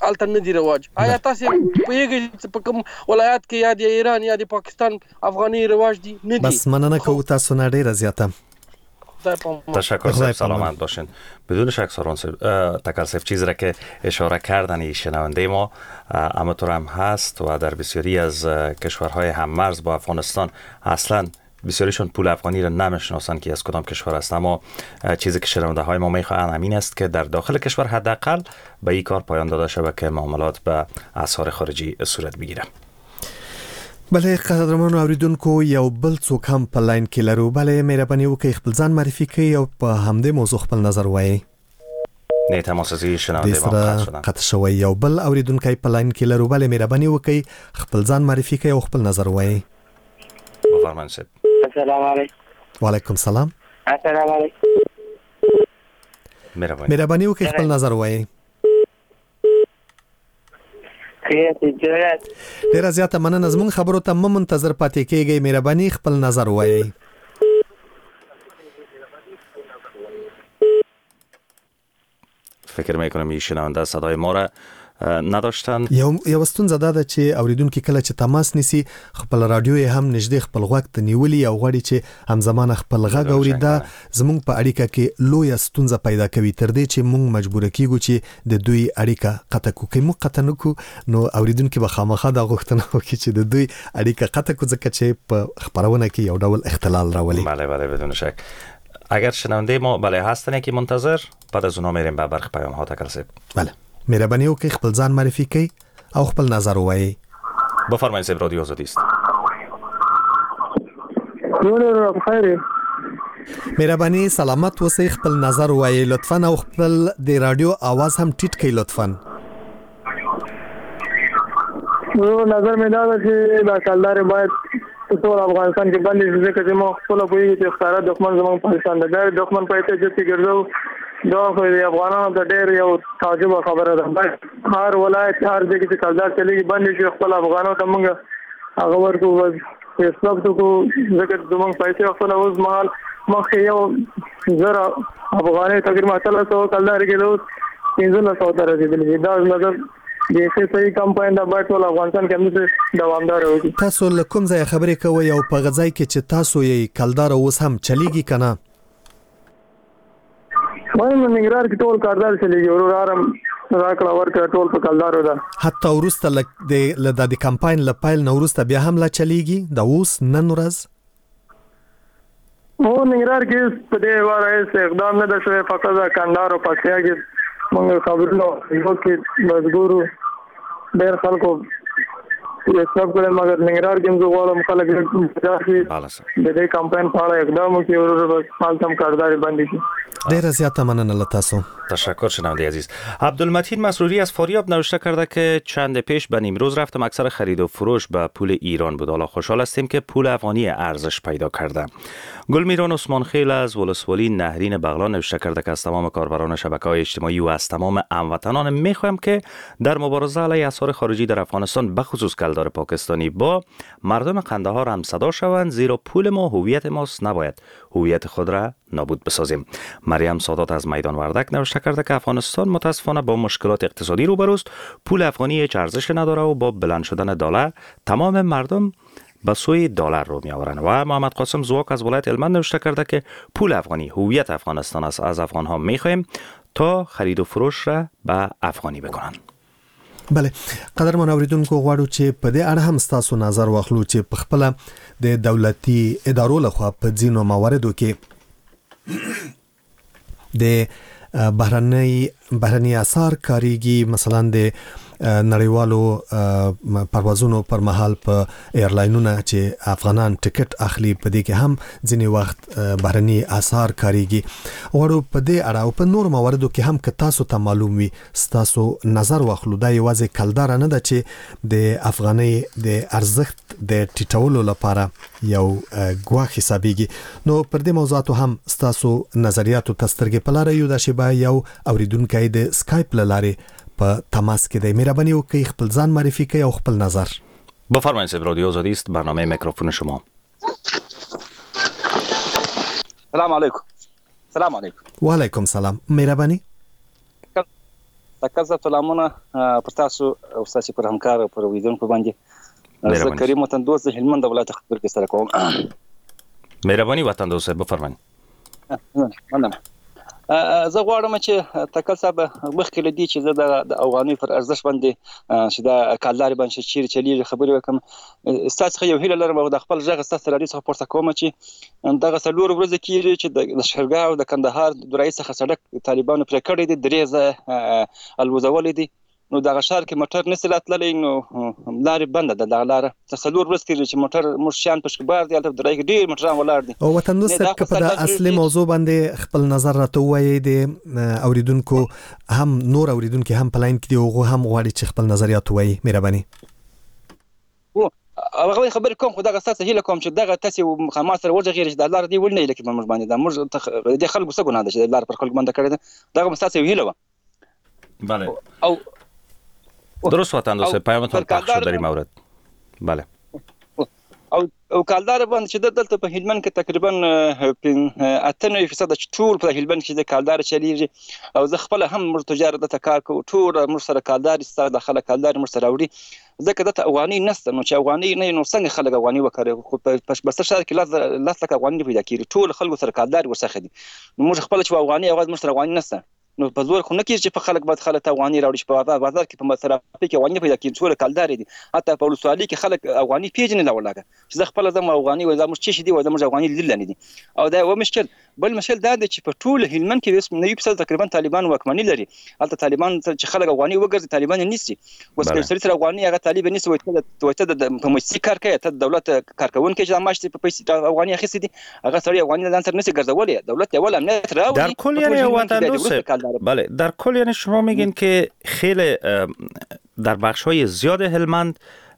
الته نه دی رواج. آیا تاسو پوهیږئ په کوم ولایت کې یا د ایران یا د پاکستان افغاني رواج دی؟ نه دی. بس مننه کوم تاسو نه ډیر زیاته. تشکر صاحب، سلامت باشین. بدون شک سارون صاحب تکل صاحب چیزی را که اشاره کردن این شنونده ما همونطور هم هست و در بسیاری از کشورهای هممرز با افغانستان اصلا بسیاریشون پول افغانی را نمیشناسن که از کدام کشور است، اما چیزی که شنونده های ما میخواهند همین است که در داخل کشور حداقل به این کار پایان داده شود که معاملات به اسعار خارجی صورت بگیره. بله قدرمنو اوریدونکو یو بل څوک هم په لاین کې لرو. بله مهرباني وکړئ خپل ځان معرفي کړئ او په همدې موضوع خپل نظر وایي. نه تماسي شنونده ما قطع شدن. قطع شوی یو بل اوریدونکو په لاین کې لرو. بله مهرباني وکړئ خپل ځان معرفي کړئ او خپل نظر وایي. بفرمایئ. السلام علیکم. وعلیکم السلام. السلام علیکم. مهرباني. مهرباني وکړئ خپل نظر وایي. ډیره زیاته مننه. زموږ خبرو ته مو منتظر پاتې کیږئ. مهرباني خپل نظر وایي. فکر میکنم این شنونده صدای ما را نداشتن. یو یو ستونزه ده چې اوریدونکو کله چې تماس نیسي خپل رادیو یې هم نږدې خپل غوږ ته نیولي او غواړي چې همزمان خپل غږ اوري. دا زموږ په اړیکه کې لویه ستونزه پیدا کوي تر دې چې موږ مجبور کیږو چې د دوی اړیکه قطع کوو. که موږ قطع نکو نو اوریدونکو به خامخا دا غوښتنه وکړي چې د دوی اړیکه قطع کو ځکه چې په خبرونه کې یو ډول اختلال راولي. بله بله بدون شک. اگر شنونده ما بله هستن که منتظر بعد از اونها میریم به برخ پیام ها تکرسب. بله مهرباني وکړئ خپل ځان معرفي کړئ او خپل نظر ووایئ. بفرمایئ صاحب رادیو آزادی است. مهرباني سلامت اوسئ خپل نظر ووایئ لطفاً او خپل د رادیو आवाज هم ټیټ کړئ لطفاً. نو نظر مې دا ده چې دا کلدار باید ټول افغانستان کې باندې ځکه چې مو خپل کوی چې ښکارا دښمن زموږ پاکستان د دښمن په اته چې ګرځو دا خو د افغانانو د ډېر یو تعجب خبره ده. هر ولایت هر ځای کې کلدار چلیږي باندې چې خپل افغانانو ته موږ هغه ورکو حساب ته کو ځکه زموږ پیسې خپل اوس مال مخکې یو زره افغاني تقریبا ثلاث سو کلدار کې له پنځه سو تر رسیدلی. دا نظر دغه صحیح کمپاین د باید ټول افغانستان کې هم دوامدار وي. تاسو له کوم ځای خبرې کوئ او په غځای کې چې تاسو یې کلدار اوس هم چلیږي کنه؟ وای نو نګرار کې ټول کاردار چلیږي ورورم راکړه ورکړه ټول په کلدارو ده. حتی ورسته د د کمپاین له پایل نو ورسته بیا هم لا چلیږي د اوس نن ورځ؟ او نګرار کې په دې واره هیڅ اقدام نه ده شوی. فقط د کندهار او پکتیا کې موږ خبرونه یو کې مجبورو ډېر خلکو حساب کړل مګر نګرار کې موږ غواړو خلک د دې کمپاین په اړه اقدام وکړي او بس حال تم کاردار باندې شي. ډیره زیاته مننه له تاسو. تشکر شنونده عزیز. عبدالمتین مسروری از فاریاب نوشته کرده که چند پیش به نیمروز رفتم، اکثر خرید و فروش به پول ایران بود. حالا خوشحال هستیم که پول افغانی ارزش پیدا کرده. گلمیران عثمان خیل از ولسوالی نهرین بغلان نوشته کرده که از تمام کاربران شبکه‌های اجتماعی و از تمام هموطنان میخوایم که در مبارزه علیه اسعار خارجی در افغانستان به خصوص کلدار پاکستانی با مردم قندهار هم صدا شوند، زیرا پول ما هویت ماست، نباید هویت خود را نابود بسازیم. مریم سادات از میدان وردک نوشته کرده که افغانستان متاسفانه با مشکلات اقتصادی روبروست، پول افغانی هیچ ارزش نداره و با بلند شدن دلار تمام مردم به سوی دلار رو می آورند. و محمد قاسم زواک از ولایت هلمند نوشته کرده که پول افغانی هویت افغانستان است، از افغان ها می خواهیم تا خرید و فروش را به افغانی بکنند. بله قدرمن اوریدونکو غواړو چې په دې اړه هم تاسو نظر واخلو چې په خپل د دولتي ادارو لخوا په ځینو مواردو کې د بهرنۍ بهرنۍ اثار کاریږي. مثلا د نړیوالو پروازونو پر مهال په ایرلاینونو چې افغانان ټیکټ اخلي په دې کې هم ځینې وخت بهرنۍ اثار کاریږي. غواړو په دې اړه او په نور مواردو کې هم که تاسو ته معلوم وي تاسو نظر واخلو. دا یوازې کلدار نه ده چې د افغانۍ د ارزښت د ټیټولو لپاره یو ګواښ حسابيږي. نو پر دې موضوعاتو هم تاسو نظریاتو تسترګې پلاره یو د شبا یو اوریدونکو د اسکایپ لاره په تماس کې د مهرباني وکړئ خپل ځان معرفي کړئ او خپل نظر. بفرمایید صاحب رادیو آزادی است، برنامه میکروفون شما. سلام علیکم. سلام علیکم. و علیکم سلام. مهرباني تکل صاحب سلامونه پر تاسو او تاسو پر همکار پر ویدونکو باندې زه کریم وطن دوست د هلمند ولایت خبرګ سره کوم. مهرباني وطن دوست بفرمایئ. مننه. زه غواړم چې تکل صاحب مخکې لدی چې زه د افغاني پر ارزښت باندې چې د کالداري باندې چیرې چلیږي خبرې وکم. ستاسو یو هیله لرم او د خپل ژغ ستاسو راډیو څخه پورته کوم چې دغه څلور ورځې کېږي چې د شهرګاه او د کندهار د رئیس څخه سړک طالبانو پرې کړی دی، درې ځله الوزولې دي، نو دغه ښار کې موټر نشي راتللی، نو لارې بنده ده. دغه لاره څلور ورځې کېږي چې موټر موږ شیان په شکبار دي، هلته درې ډېر موټران ولاړ دي. او وطن دوست صاحب که په د اصلي موضوع باندې خپل نظر راته ووایئ، د اوریدونکو هم نور اوریدونکي هم په لاین کې دي، هغوی هم غواړي چې خپل نظریات ووایي. مهرباني. هغه خبرې کوم، خو دغه ستاسو هیله کوم چې دغه تاسې خامات سره وغږېږئ چې د لاره دې ولنه لکه په موږ باندې دا موږ د خلکو څه ګناه ده چې د لاره پر خلکو باندې کړې ده. دغه ستاسو هیله وه. بله. او درست وطن دوست پیامتون پخش شد در این مورد. بله. او او کالدار باندې چې دلته په هلمند کې تقریبا اته نوي فیصد ټول په هلمند کې د کالدار چلیږي، او زه خپل هم مر تجارت د کار کوم، ټول مر سره کالدار ستاره داخله کالدار مر سره وړي، ځکه دته افغاني نسته. نو چې افغاني نه نو څنګه خلک افغاني وکړي؟ خو په بس شهر کې لاس لک افغاني پیدا کیږي، ټول خلکو سره کالدار ورسخه دي. نو موږ خپل چې افغاني اواز مر سره افغاني نسته، نو په زور خو نه کېږي چې په خلک باید خلک افغاني راوړي. په بازار کې په مصرف کې افغاني پیدا کېږي، ټول کالدار دي. حتی په ولسوالۍ کې خلک افغاني پیژنې دا ولاګه چې زه خپل زم افغاني وای، زموږ چې شي دی وای، زموږ افغاني لیدل نه دي. او دا و مشکل. بل مشکل دا دی چې په ټول هلمند کې نوي فیصد تقریبا طالبان واکمني لري. هلته طالبان چې خلک افغاني وګرځي طالبان نيسي، اوس که سړی سره افغاني هغه طالب نيسي، وای ته د په مؤسسې کار کوي، ته دولت کارکونکو چې ماشته په پیسې افغاني اخیستي دي، هغه سړی افغاني ځان سره نيسي ګرځولې. دولت یې ول امنیت راوړي در کل. یعنی وطن دوست بله در کل یعنی شما میگین که خیلی در بخش‌های زیاد هلمند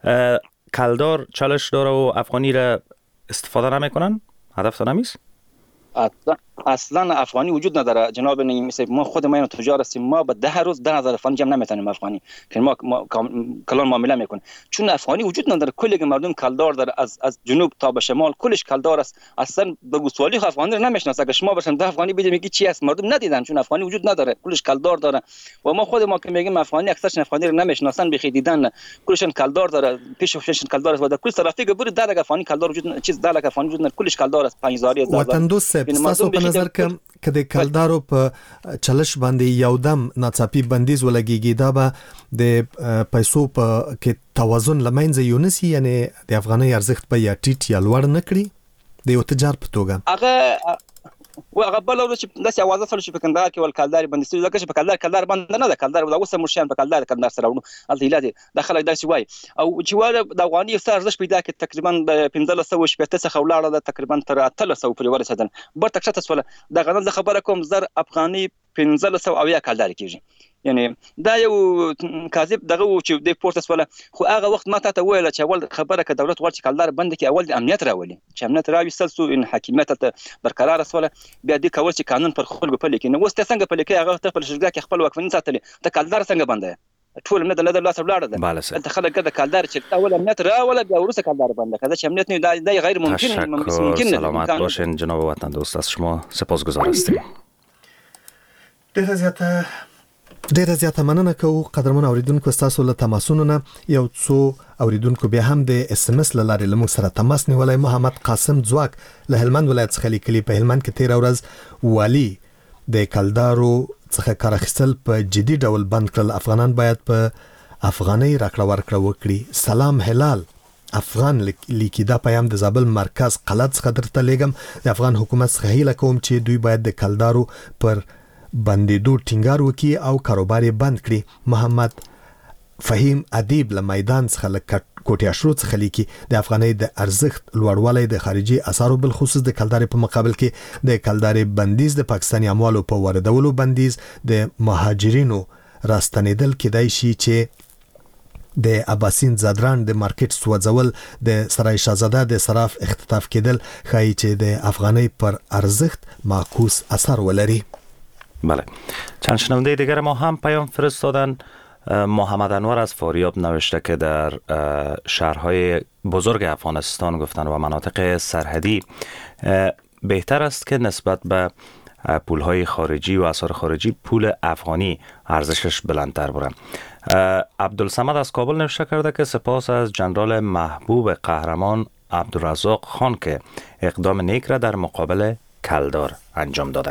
کلدار چالش داره و افغانی را استفاده نمیکنن؟ هدف تو نمیست؟ اصلا اصلا افغانی وجود نداره جناب. مثل ما خود ما تجار هستیم، ما به ده روز ده هزار افغانی جمع نمیتونیم افغانی که ما, ما کلان معامله میکنیم، چون افغانی وجود نداره. کل مردم کلدار داره، از از جنوب تا به شمال کلش کلدار است. اصلا به گوسوالی افغانی رو نمیشناسه. اگه شما باشن ده افغانی بگید میگی چی است، مردم ندیدن، چون افغانی وجود نداره، کلش کلدار داره. و ما خود ما که میگیم افغانی اکثرش افغانی رو نمیشناسن، بخی دیدن کلشون کلدار داره، پیش پیششون کلدار است. و در کل طرفی که برید ده افغانی کلدار وجود چیز ده افغانی وجود نداره، کلش کلدار است. پنج هزار وطن دوست تاسو په نظر کې که د کلدارو په چلش باندې یو دم ناڅاپي بندیز ولګیږي، دا به د پیسو په کې توازن لمنځه یونسي، یعنی د افغاني ارزښت به یا ټیټ یا لوړ نه کړي د یو تجار په توګه. هغه و هغه بل ورځ چې داسې اوازه سره چې په کندهار کې ول کلداري باندې ستو ځکه چې په کلدار کلدار باندې نه ده، کلدار دا اوس مرشان په کلدار کندهار سره ونه الته اله دي داخله داسې وای. او چې واره د افغاني سره ارزښت پیدا کې تقریبا د پنځه سوه شپږ څخه ولاړه ده، تقریبا تر اته سوه پورې ورسېدل. برته کښته سوله دا غنځ خبره کوم زر افغاني پنځه سوه او یا کلدار کېږي. یعنی دا یو کاذب دغه چې د پورته سوله. خو هغه وخت ما ته ویل چې اول خبره که دولت ورچ کلدار بند کې اول د امنیت راولي، چې امنیت راوستل سو ان حاکمیت ته برقرار سوله، بیا د کول چې قانون پر خلکو په لیکي. نو اوس ته څنګه په لیکي هغه ته په شرګه کې خپل وکمن ساتلی، ته کلدار څنګه بنده ټول نه د لدر لاس ولاړه ده. انت خلک د کلدار چې اول امنیت راوله بیا ورسه کلدار بنده کړه، چې امنیت نه دا غیر ممکن ممکن نه. سلامت باشین جناب وطن دوست، از شما سپاسگزار هستیم. ډیره زیاته ډیره زیاته مننه کوو قدرمن اوریدونکو تاسو له تماسونو نه. یو څو اوریدونکو بیا هم د اس ام اس لارې لمو سره تماس نیولای. محمد قاسم ځواک له هلمند ولایت څخه لیکلي، په هلمند کې تیر ورځ والی د کلدارو څخه کار اخیستل په جدي ډول بند کړل. افغانان باید په افغاني راکړه ورکړه وکړي. سلام هلال افغان لیکي دا پیام د زابل مرکز قلعه څخه درته لګم. د افغان حکومت څخه هیله کوم چې دوی باید د کلدارو پر بندیدو ټینګار وکړي او کاروبار بند کړي. محمد فهیم ادیب له میدان څخه له کوټیا شروع څخه لیکي د افغانۍ د ارزښت لوړوالی د خارجي اسعارو بل خصوص د کلدارې په مقابل کې د کلدارې بندیز، د پاکستاني اموالو په واردولو بندیز، د مهاجرینو راستنیدل کېدای شي چې د اباسین زادران د مارکیټ سوځول، د سرای شاهزاده د صراف اختطاف کېدل ښایي چې د افغانۍ پر ارزښت معکوس اثر ولري. بله، چند شنونده دیگر ما هم پیام فرستادن. محمد انور از فاریاب نوشته که در شهرهای بزرگ افغانستان گفتن و مناطق سرحدی بهتر است که نسبت به پولهای خارجی و اسعار خارجی پول افغانی ارزشش بلندتر بره. عبدالصمد از کابل نوشته کرده که سپاس از جنرال محبوب قهرمان عبدالرزاق خان که اقدام نیک را در مقابل کلدار انجام داده.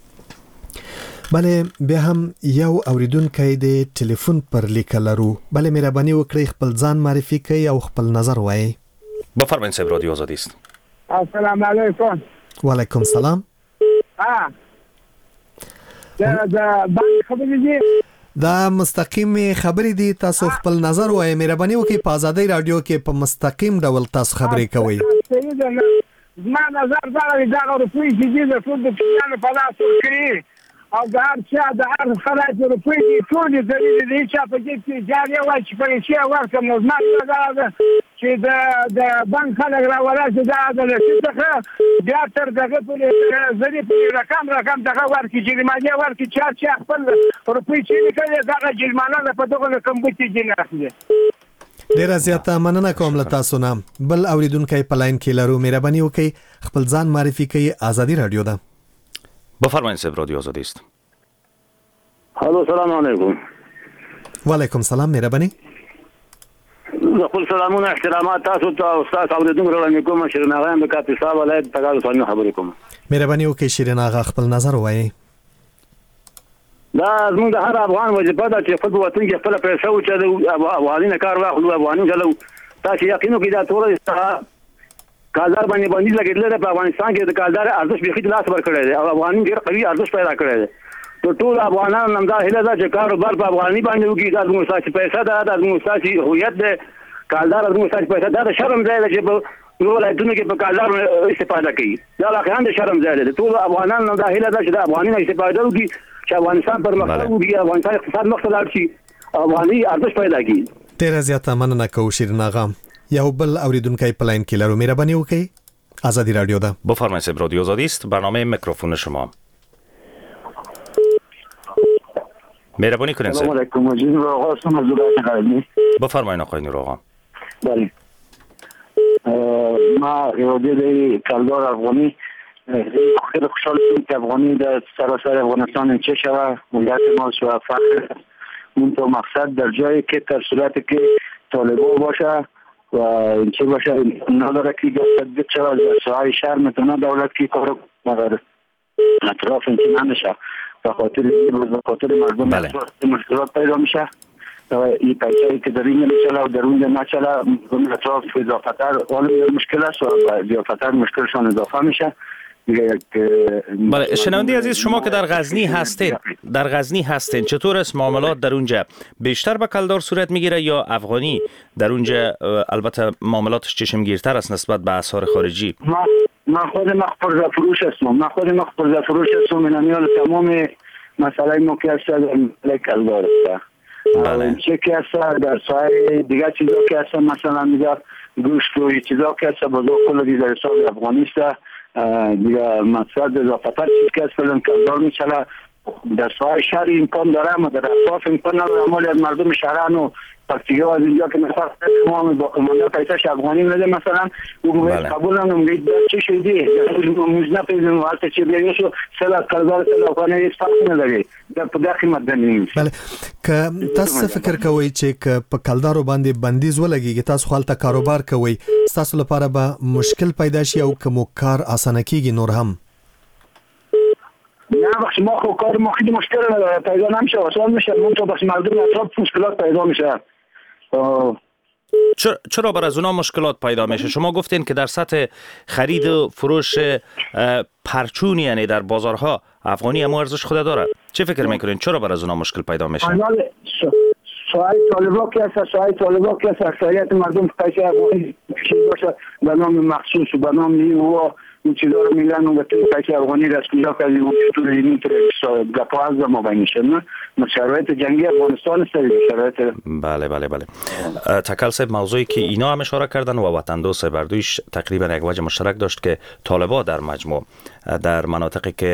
بله بیا هم یو اوریدونکی د ټلیفون پر لیک لرو. بله مهرباني وکړئ خپل ځان معرفي کړئ او خپل نظر وایي. بفرمایید صاحب، رادیو آزادی است. السلام علیکم. و علیکم سلام. ها دا دا باندې خبرې دي. دا مستقیم خبرې دي، تاسو خپل نظر وایي. مهرباني وکړئ په آزادۍ رادیو کې په مستقیم ډول تاسو خبرې کوئ. زما نظر دا دی دا روپۍ چې دي د ټول د پیانو په لاس ورکړي او د هر چا د هر خلک روپۍ دي ټول د دې د چا په جیب کې جاري وای چې پیسې ورکړم. نو زما دا ده چې د د بانک خلک راوړل دا د څه بیا تر دغه په ځری په رقم رقم دغه ورکړي چې مالیه ورکړي چې چا خپل روپۍ چې کړي دغه جرمانه په دغه کمبوتي جن اخلي. ډیره زیاته مننه کوم له تاسو نه. بل اوریدونکي په لاین کې لرو. مهرباني وکړئ خپل ځان معرفي کړئ. آزادی رادیو ده. بفرمایید صاحب، رادیو آزادی است. الو سلام علیکم. و علیکم سلام. مهرباني. خپل سلامونه احترامات تاسو ته او استاد اوریدونکو وړاندې کوم. شیرین اغا د کاپیسا ولایت تګالو څخه خبرې کوم. مهرباني وکړئ شیرین اغا خپل نظر وایي. دا زموږ د هر افغان وظیفه ده چې خپل وطن کې خپل پیسې وچلو، افغاني کار واخلو، افغاني چلو. تاسو یقینو کې دا ټول کالدار باندې باندې لګیدل په افغانستان کې د کالدار ارزښت به خلاص ورکړی دی او افغاني ډېر قوي ارزښت پیدا کړی دی. ټول ټول افغانان نن دا هله ده چې کاروبار په افغاني باندې وکړي. دا زموږ ساسي پیسې ده، دا زموږ ساسي هویت ده. کالدار زموږ ساسي پیسې ده. شرم ځای ده چې په نو ولایتونو کې په کالدار استفاده کوي. دا لاخران د شرم ځای ده. ټول افغانان نن دا هله ده چې د افغاني نه استفاده وکړي چې افغانستان پر مخ وګوري، افغانستان اقتصاد مخ ته لاړ شي، افغاني ارزښت پیدا کړي. ډیره زیاته مننه کوم شیرین اغا. یو بل اوریدونکي په لاین کې لرو. مهرباني وکړئ. آزادی رادیو ده. بفرمایید صاحب، رادیو آزادی است. برنامه میکروفون شما. مهربانی کنید صاحب. سلام علیکم. مجید آقا هستم از ولایت قرنی. بفرمایید آقای نور آقا. بله. ما یادی کالدار افغانی خیلی خوشحال شدم که افغانی در سراسر افغانستان چه شود. ملت ما و فخر اون تو مقصد در جایی که در صورتی که طالبان باشه و چه باشه نداره که تطبیق شود در ساحه شهر میتونه دولت که کار مگر اطراف اینکه نمیشه به خاطر به خاطر مردم بله. مشکلات پیدا میشه. این پیچایی که در این نمیچله و در اون نمیچله مردم اطراف اضافتر حال مشکل است و اضافتر مشکلشان اضافه میشه. بله شنونده عزیز، شما که در غزنی هستید در غزنی هستید چطور است معاملات در اونجا؟ بیشتر به کالدار صورت میگیره یا افغانی در اونجا؟ البته معاملاتش چشمگیرتر است نسبت به اسعار خارجی. ما ما خود مخبر فروش هستم. ما خود مخبر فروش هستم. من تمام مسئله ما که است در کالدار است. بله. چه که است در سایر دیگه چیزا که است مثلا میگه گوشت و چیزا که است بازار کل دیگه در حساب افغانی است. دیگه مقصد اضافتر چیز که است فلان کالدار میچله در سایر شهر امکان داره اما در اطراف امکان نداره. اما از مردم شهران و پرتیگاه از اینجا که مثلا تمام با کمانده پیسش افغانی میده مثلا او بله. قبول هم میگه چه شدی موزنه پیزن و حالت چه بیایشو سلا کالدار سلا افغانی هیچ فرق نداره در پده قیمت دنیم. بله که تاسو فکر کوئ چې که په کالدارو باندې بندیز ولګیږي تاسو خپل کاروبار کوئ تاسو لپاره به مشکل پیدا شي او کوم کار اسانه کیږي نور هم؟ نه بخش ما خو کار ما خیلی مشکل پیدا نمیشه آسان میشه منتها بخش مردم اطراف مشکلات پیدا میشه. چرا بر از اونا مشکلات پیدا میشه؟ شما گفتین که در سطح خرید و فروش پرچون یعنی در بازارها افغانی هم ارزش خود داره. چه فکر میکنین چرا بر از اونا مشکل پیدا میشه؟ ساعت طالبا که است ساعت طالبا که است اکثریت مردم پیسه افغانی چیز باشه به نام مخصوص و به نام این و این چیزا رو میلن و تو پیسه افغانی رسمی ها که این تو این تو گپاز ما بینیشه نه شرایط جنگی افغانستان است شرایط. بله بله بله. تکل صاحب موضوعی که اینا هم اشاره کردن و وطن دوست بردویش تقریبا یک وجه مشترک داشت که طالبا در مجموع در مناطقی که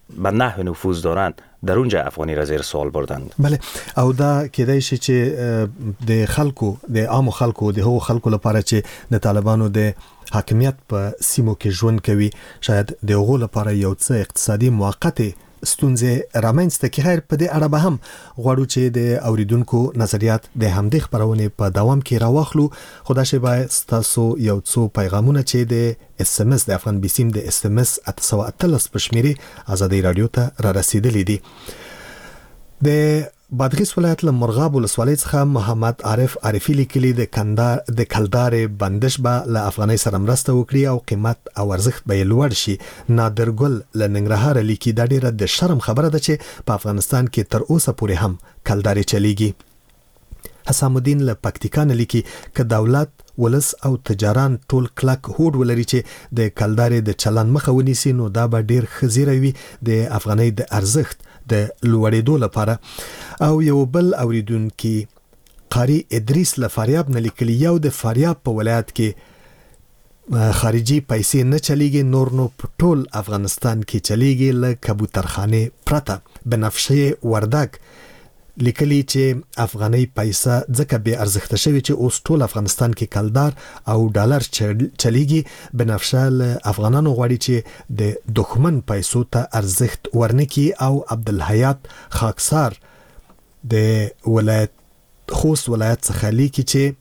به نحو نفوذ دارند در اونجا افغانی را زیر سوال بردند. بله او دا کېدای شي چې د خلکو د عام خلکو د هغو خلکو لپاره چې د طالبانو د حاکمیت په سیمو کې ژوند کوي شاید د هغو لپاره یو څه اقتصادي موقتې ستونزې رامنځته کړي. خیر په دې اړه به هم غواړو چې د اوریدونکو نظریات د همدې خبرونې په دوام کې راواخلو. خو دا شی باید ستاسو یو څو پیغامونه چې د اس ام اس د افغان بیسیم د اس ام اس اته سوه اتلس په شمېرې ازادۍ راډیو ته را رسیدلي دي. د بادغیس ولایت له مرغاب ولسوالۍ څخه محمد عارف عارفي لیکلي د کندار د کلدارې بندش به له افغانۍ سره مرسته وکړي او قیمت او ارزښت به یې لوړ شي. نادر ګل له ننګرهاره لیکي دا ډیره د شرم خبره ده چې په افغانستان کې تر اوسه پورې هم کلدارې چلیږي. حسام الدین له پکتیکا نه لیکي که دولت ولس او تجاران ټول کلک هوډ ولري چې د کلدارې د چلن مخه ونیسي نو دا به ډیر ښه زیری وي د افغانۍ د ارزښت د لوړېدو لپاره. او یو بل اوریدونکي قاری ادریس له فاریاب نه لیکلي یو د فاریاب په ولایت کې خارجي پیسې نه چلیږي نور نو په ټول افغانستان کې چلیږي له کبوترخانه پرته. بنفشه وردګ لیکلي چې افغاني پیسې ځکه به ارزښت شوی چې اوس ټول افغانستان کې کلدار او ډالر چلیږي. بنفشه له افغانانو غواړي چې د دښمن پیسو ته ارزښت ورنکي. او عبدالحیات خاکسار د ولایت خوست ولایت څخه لیکي چې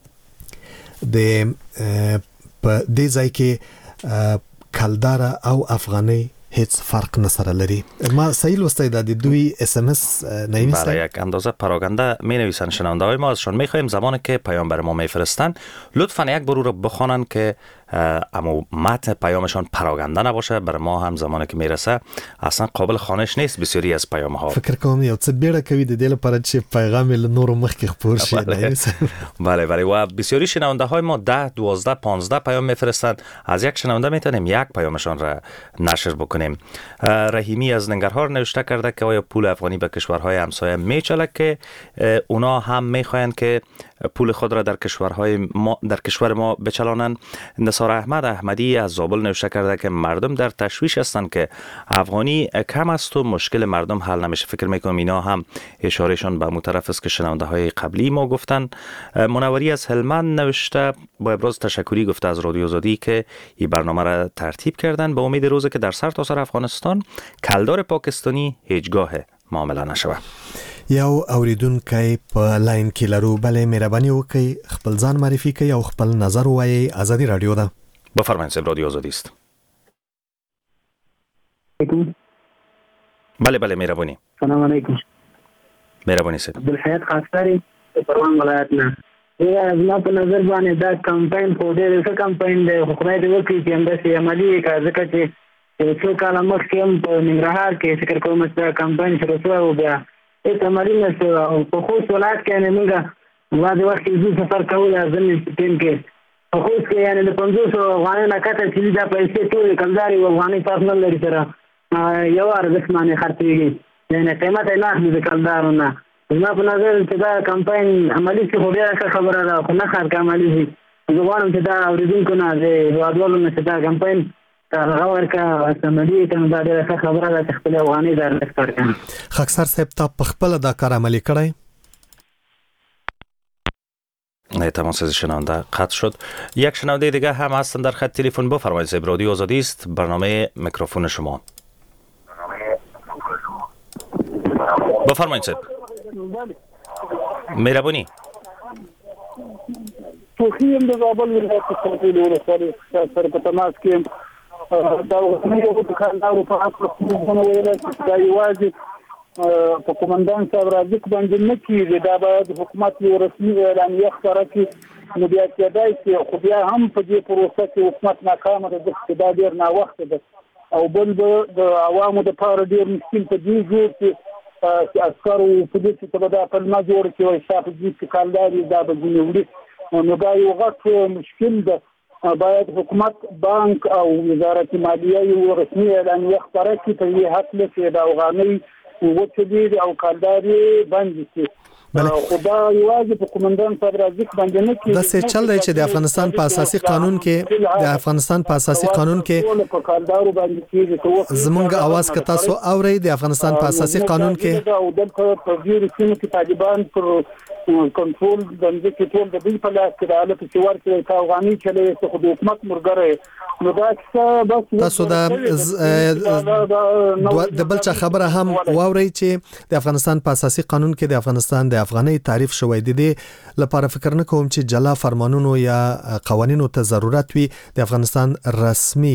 د په دې ځای کې کلدار او افغاني هیڅ فرق نه سره لري. ما صحیح لوستی دا د دوی اس ام اس نمی‌نویسن؟ برای یک اندازه پراگنده می‌نویسن. شنونده های ما ازشان می‌خواهیم زمانی که پیام بر ما می‌فرستن لطفاً یک بار رو بخوانن که اما متن پیامشان پراگنده نباشه. بر ما هم زمانی که میرسه اصلا قابل خوانش نیست بسیاری از پیام ها. فکر کوم یو څه بیره کوي د دې لپاره چې پیغام له نورو مخکې خپور شي. بله بله و بسیاری شنونده های ما ده دوازده پانزده پیام میفرستن. از یک شنونده میتونیم یک پیامشان را نشر بکنیم. رحیمی از ننگرهار نوشته کرده که آیا پول افغانی به کشورهای همسایه میچله که اونا هم میخواین که پول خود را در کشورهای ما در کشور ما بچلانند. نثار احمد احمدی از زابل نوشته کرده که مردم در تشویش هستند که افغانی کم است و مشکل مردم حل نمیشه. فکر میکنم اینا هم اشارهشان به اون طرف است که شنونده های قبلی ما گفتن. منوری از هلمند نوشته با ابراز تشکری گفته از رادیو آزادی که این برنامه را ترتیب کردن به امید روزی که در سر تا سر افغانستان کلدار پاکستانی هیچگاه معامله نشوه. یو اوریدونکی په لاین کې لرو. بلې مهرباني وکړئ خپل ځان معرفي کړئ او خپل نظر ووایئ. ازادي رادیو ده. بفرمایید صاحب رادیو آزادی است. بله بله مهربانی. سلام علیکم. مهربانی صاحب. عبدالحیات خاکساری پروان ولایت نه. یا زما په نظر باندې دا کمپاین په ډېر ښه کمپاین دی. خو خدای دې وکړي چې همداسې عملي کړي ځکه چې څو کاله مخکې هم په ننګرهار کې فکر کوم چې دا کمپاین شروع شوی و بیا هیڅ عملي نه شوی. او په خوست ولایت کې یعنې موږ بعضې وخت کې زه سفر کولی ځینې ټیم کې په خوست کې یعنې د پنځوسو افغانۍ نه کته چې دا پیسې ټولې کلدارې و افغانۍ فرق نه لري سره یو ارزښت باندې خرڅېږي. یعنې قیمت یې نه اخلي د کلدارو نه. زما په نظر چې دا کمپاین عملي شي خو ډېره ښه خبره ده. خو نه ښار که عملي شي زه غواړم چې دا اورېدونکو نه د هېوادوالو نه چې دا کمپاین هغه ورکه عملي کړم. دا ډېره ښه خبره ده چې خپلې افغانۍ د ارزښت ورکړم. خاکسار صاحب تا په خپله دا کار عملي کړی؟ تماس شنونده قطع شد. یک شنونده دیگه هم هستن در خط تلفن. بفرمایید صاحب رادیو آزادی است. برنامه میکروفون شما. بفرمایید صاحب. مهربانی. توخیم د زابل ولایت څخه د ولسوالۍ سره په تماس کې دا غوښتنه د کاندارو په حق خپلونه ویل چې دا یوازې په کومندان صاحب راځي باندې نه کیږي. دا باید حکومت یو رسمي اعلامیه خبره کړي. نو بیا کېدای شي خو بیا هم په دې پروسه کې حکومت ناکامه ده چې دا ډېر ناوخته ده. او بل د عوامو دپاره ډېر مشکل په دې جوړ چې عسکرو په دې چې به دا پلمه جوړه کړي وایي شا په جیب کې کالدار وي دا به ځینې وړي. نو دا یو غټ مشکل ده. باید حکومت بانک او وزارت مالیه یو رسمي اعلامیه خبره کړي په دې هکله چې د افغانۍ وچې دي او کالدار یې بند شي. خدا یوازې په قومندان صاحب راځي باندې نه کې د څه چل دی چې د افغانستان په اساسي قانون کې د افغانستان په اساسي قانون کې په کارګرو باندې کې زمونږ आवाज که تاسو اورئ د افغانستان په اساسي قانون کې او دلته په ډیرو سیمو کې طالبان پر کنټرول د ځکه ټول د بل په لاس کې د حالت څور کې افغاني چلې څخه د حکومت مرګره نو دا څه بس تاسو د د بل څه خبره هم واورئ چې د افغانستان په اساسي قانون کې د افغانستان د افغاني تعریف شوی دی لپاره فکر نه کوم چې جلا فرمانونو یا قوانینو ته ضرورت وي د افغانستان رسمي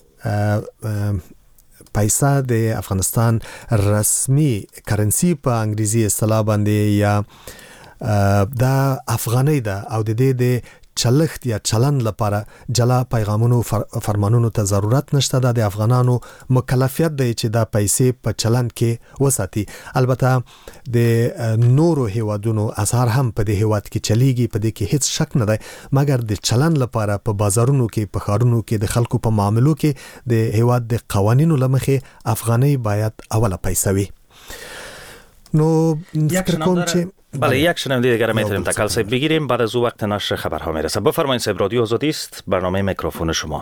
پیسې د افغانستان رسمي کرنسی په انګریزي اصطلاح باندې یا د افغاني ده او د دې د چلخت یا چلن لپاره جلا پیغامونو فرمانونو ته ضرورت نشته د افغانانو مکلفیت دی چې دا پیسې په چلن کې وساتي. البته د نورو هیوادونو اثر هم په دې هیواد کې چلیږي، په دې کې هیڅ شک نه دی، مګر د چلن لپاره په بازارونو کې په ښارونو کې د خلکو په معاملو کې د هیواد د قوانینو لمخې افغاني باید اوله پیسې وي. نو فکر کوم چې بله یک شنونده دیگر میتونیم تکل صاحب بگیریم بعد از او وقت نشر خبرها میرسه. بفرمایید صاحب، رادیو آزادی است، برنامه میکروفون شما.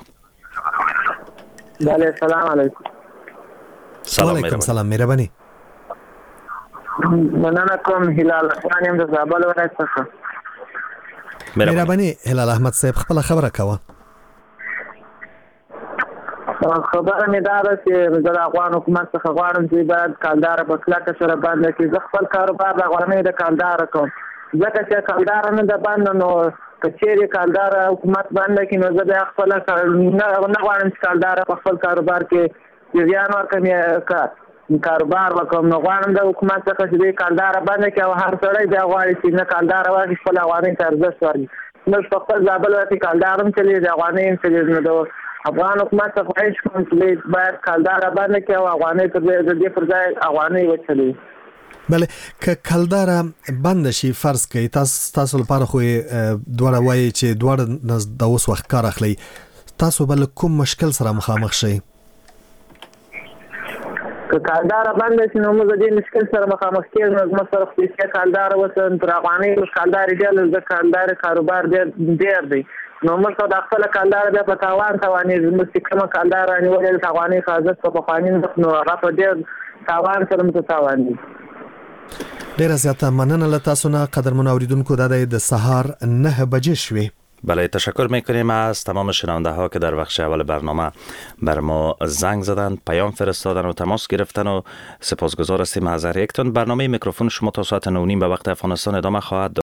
بله سلام علیکم. سلام علیکم. سلام مهربانی. مننه کوم هلال احمد د زابل ولایت څخه. مهربانی هلال احمد صاحب خپل خبره کوه. خبره مې دا ده چې د افغان حکومت څخه غواړم چې باید کالدار په کلکه سره باندې کې زه خپل کاروبار د غوړنۍ د کالدار کوم، ځکه چې کالدار نه د باندې نو کچېری کالدار حکومت باندې کې نو زه د خپل نه غواړم چې کالدار په خپل کاروبار کې زیان ورکړم کاروبار وکم، نو غواړم د حکومت څخه چې کالدار باندې کې او هر سړی دا غواړي چې نه کالدار واغی خپل غوړنۍ ته ارزښت ورکړي. نو په خپل ځابل وتی کالدار هم چلی د غوړنۍ چې نو افغان حکومت څخه خواهش کوم چې باید کلدار باندې کې او افغاني پر دې پر ځای افغاني وچلي. بله که کلدار بند شي فرض کړئ تاسو تاسو لپاره خو دوړه وایي چې دوړه د اوس وخت کار اخلي، تاسو بل کوم مشکل سره مخامخ شئ؟ که کلدار بند شي نو موږ دې مشکل سره مخامخ کېږو. نو موږ سره چې کلدار وسن تر افغاني کلدار ډېر د کلدار کاروبار ډېر ډېر دی، نو موږ د خپل کالدار بیا په تاوان توانې زموږ کومه کالدار نیولې د افغاني حفاظت په قوانین نو هغه په ډېر تاوان سره متتاوان دي. ډېره زیاته مننه له تاسو نه قدرمن اوریدونکو. دا د سهار نه بجې شوې. بله تشکر میکنیم از تمام شنونده ها که در بخش اول برنامه بر ما زنگ زدن، پیام فرستادن و تماس گرفتن و سپاسگزار هستیم از هر یکتون. برنامه میکروفون شما تا ساعت نه و نیم به وقت افغانستان ادامه خواهد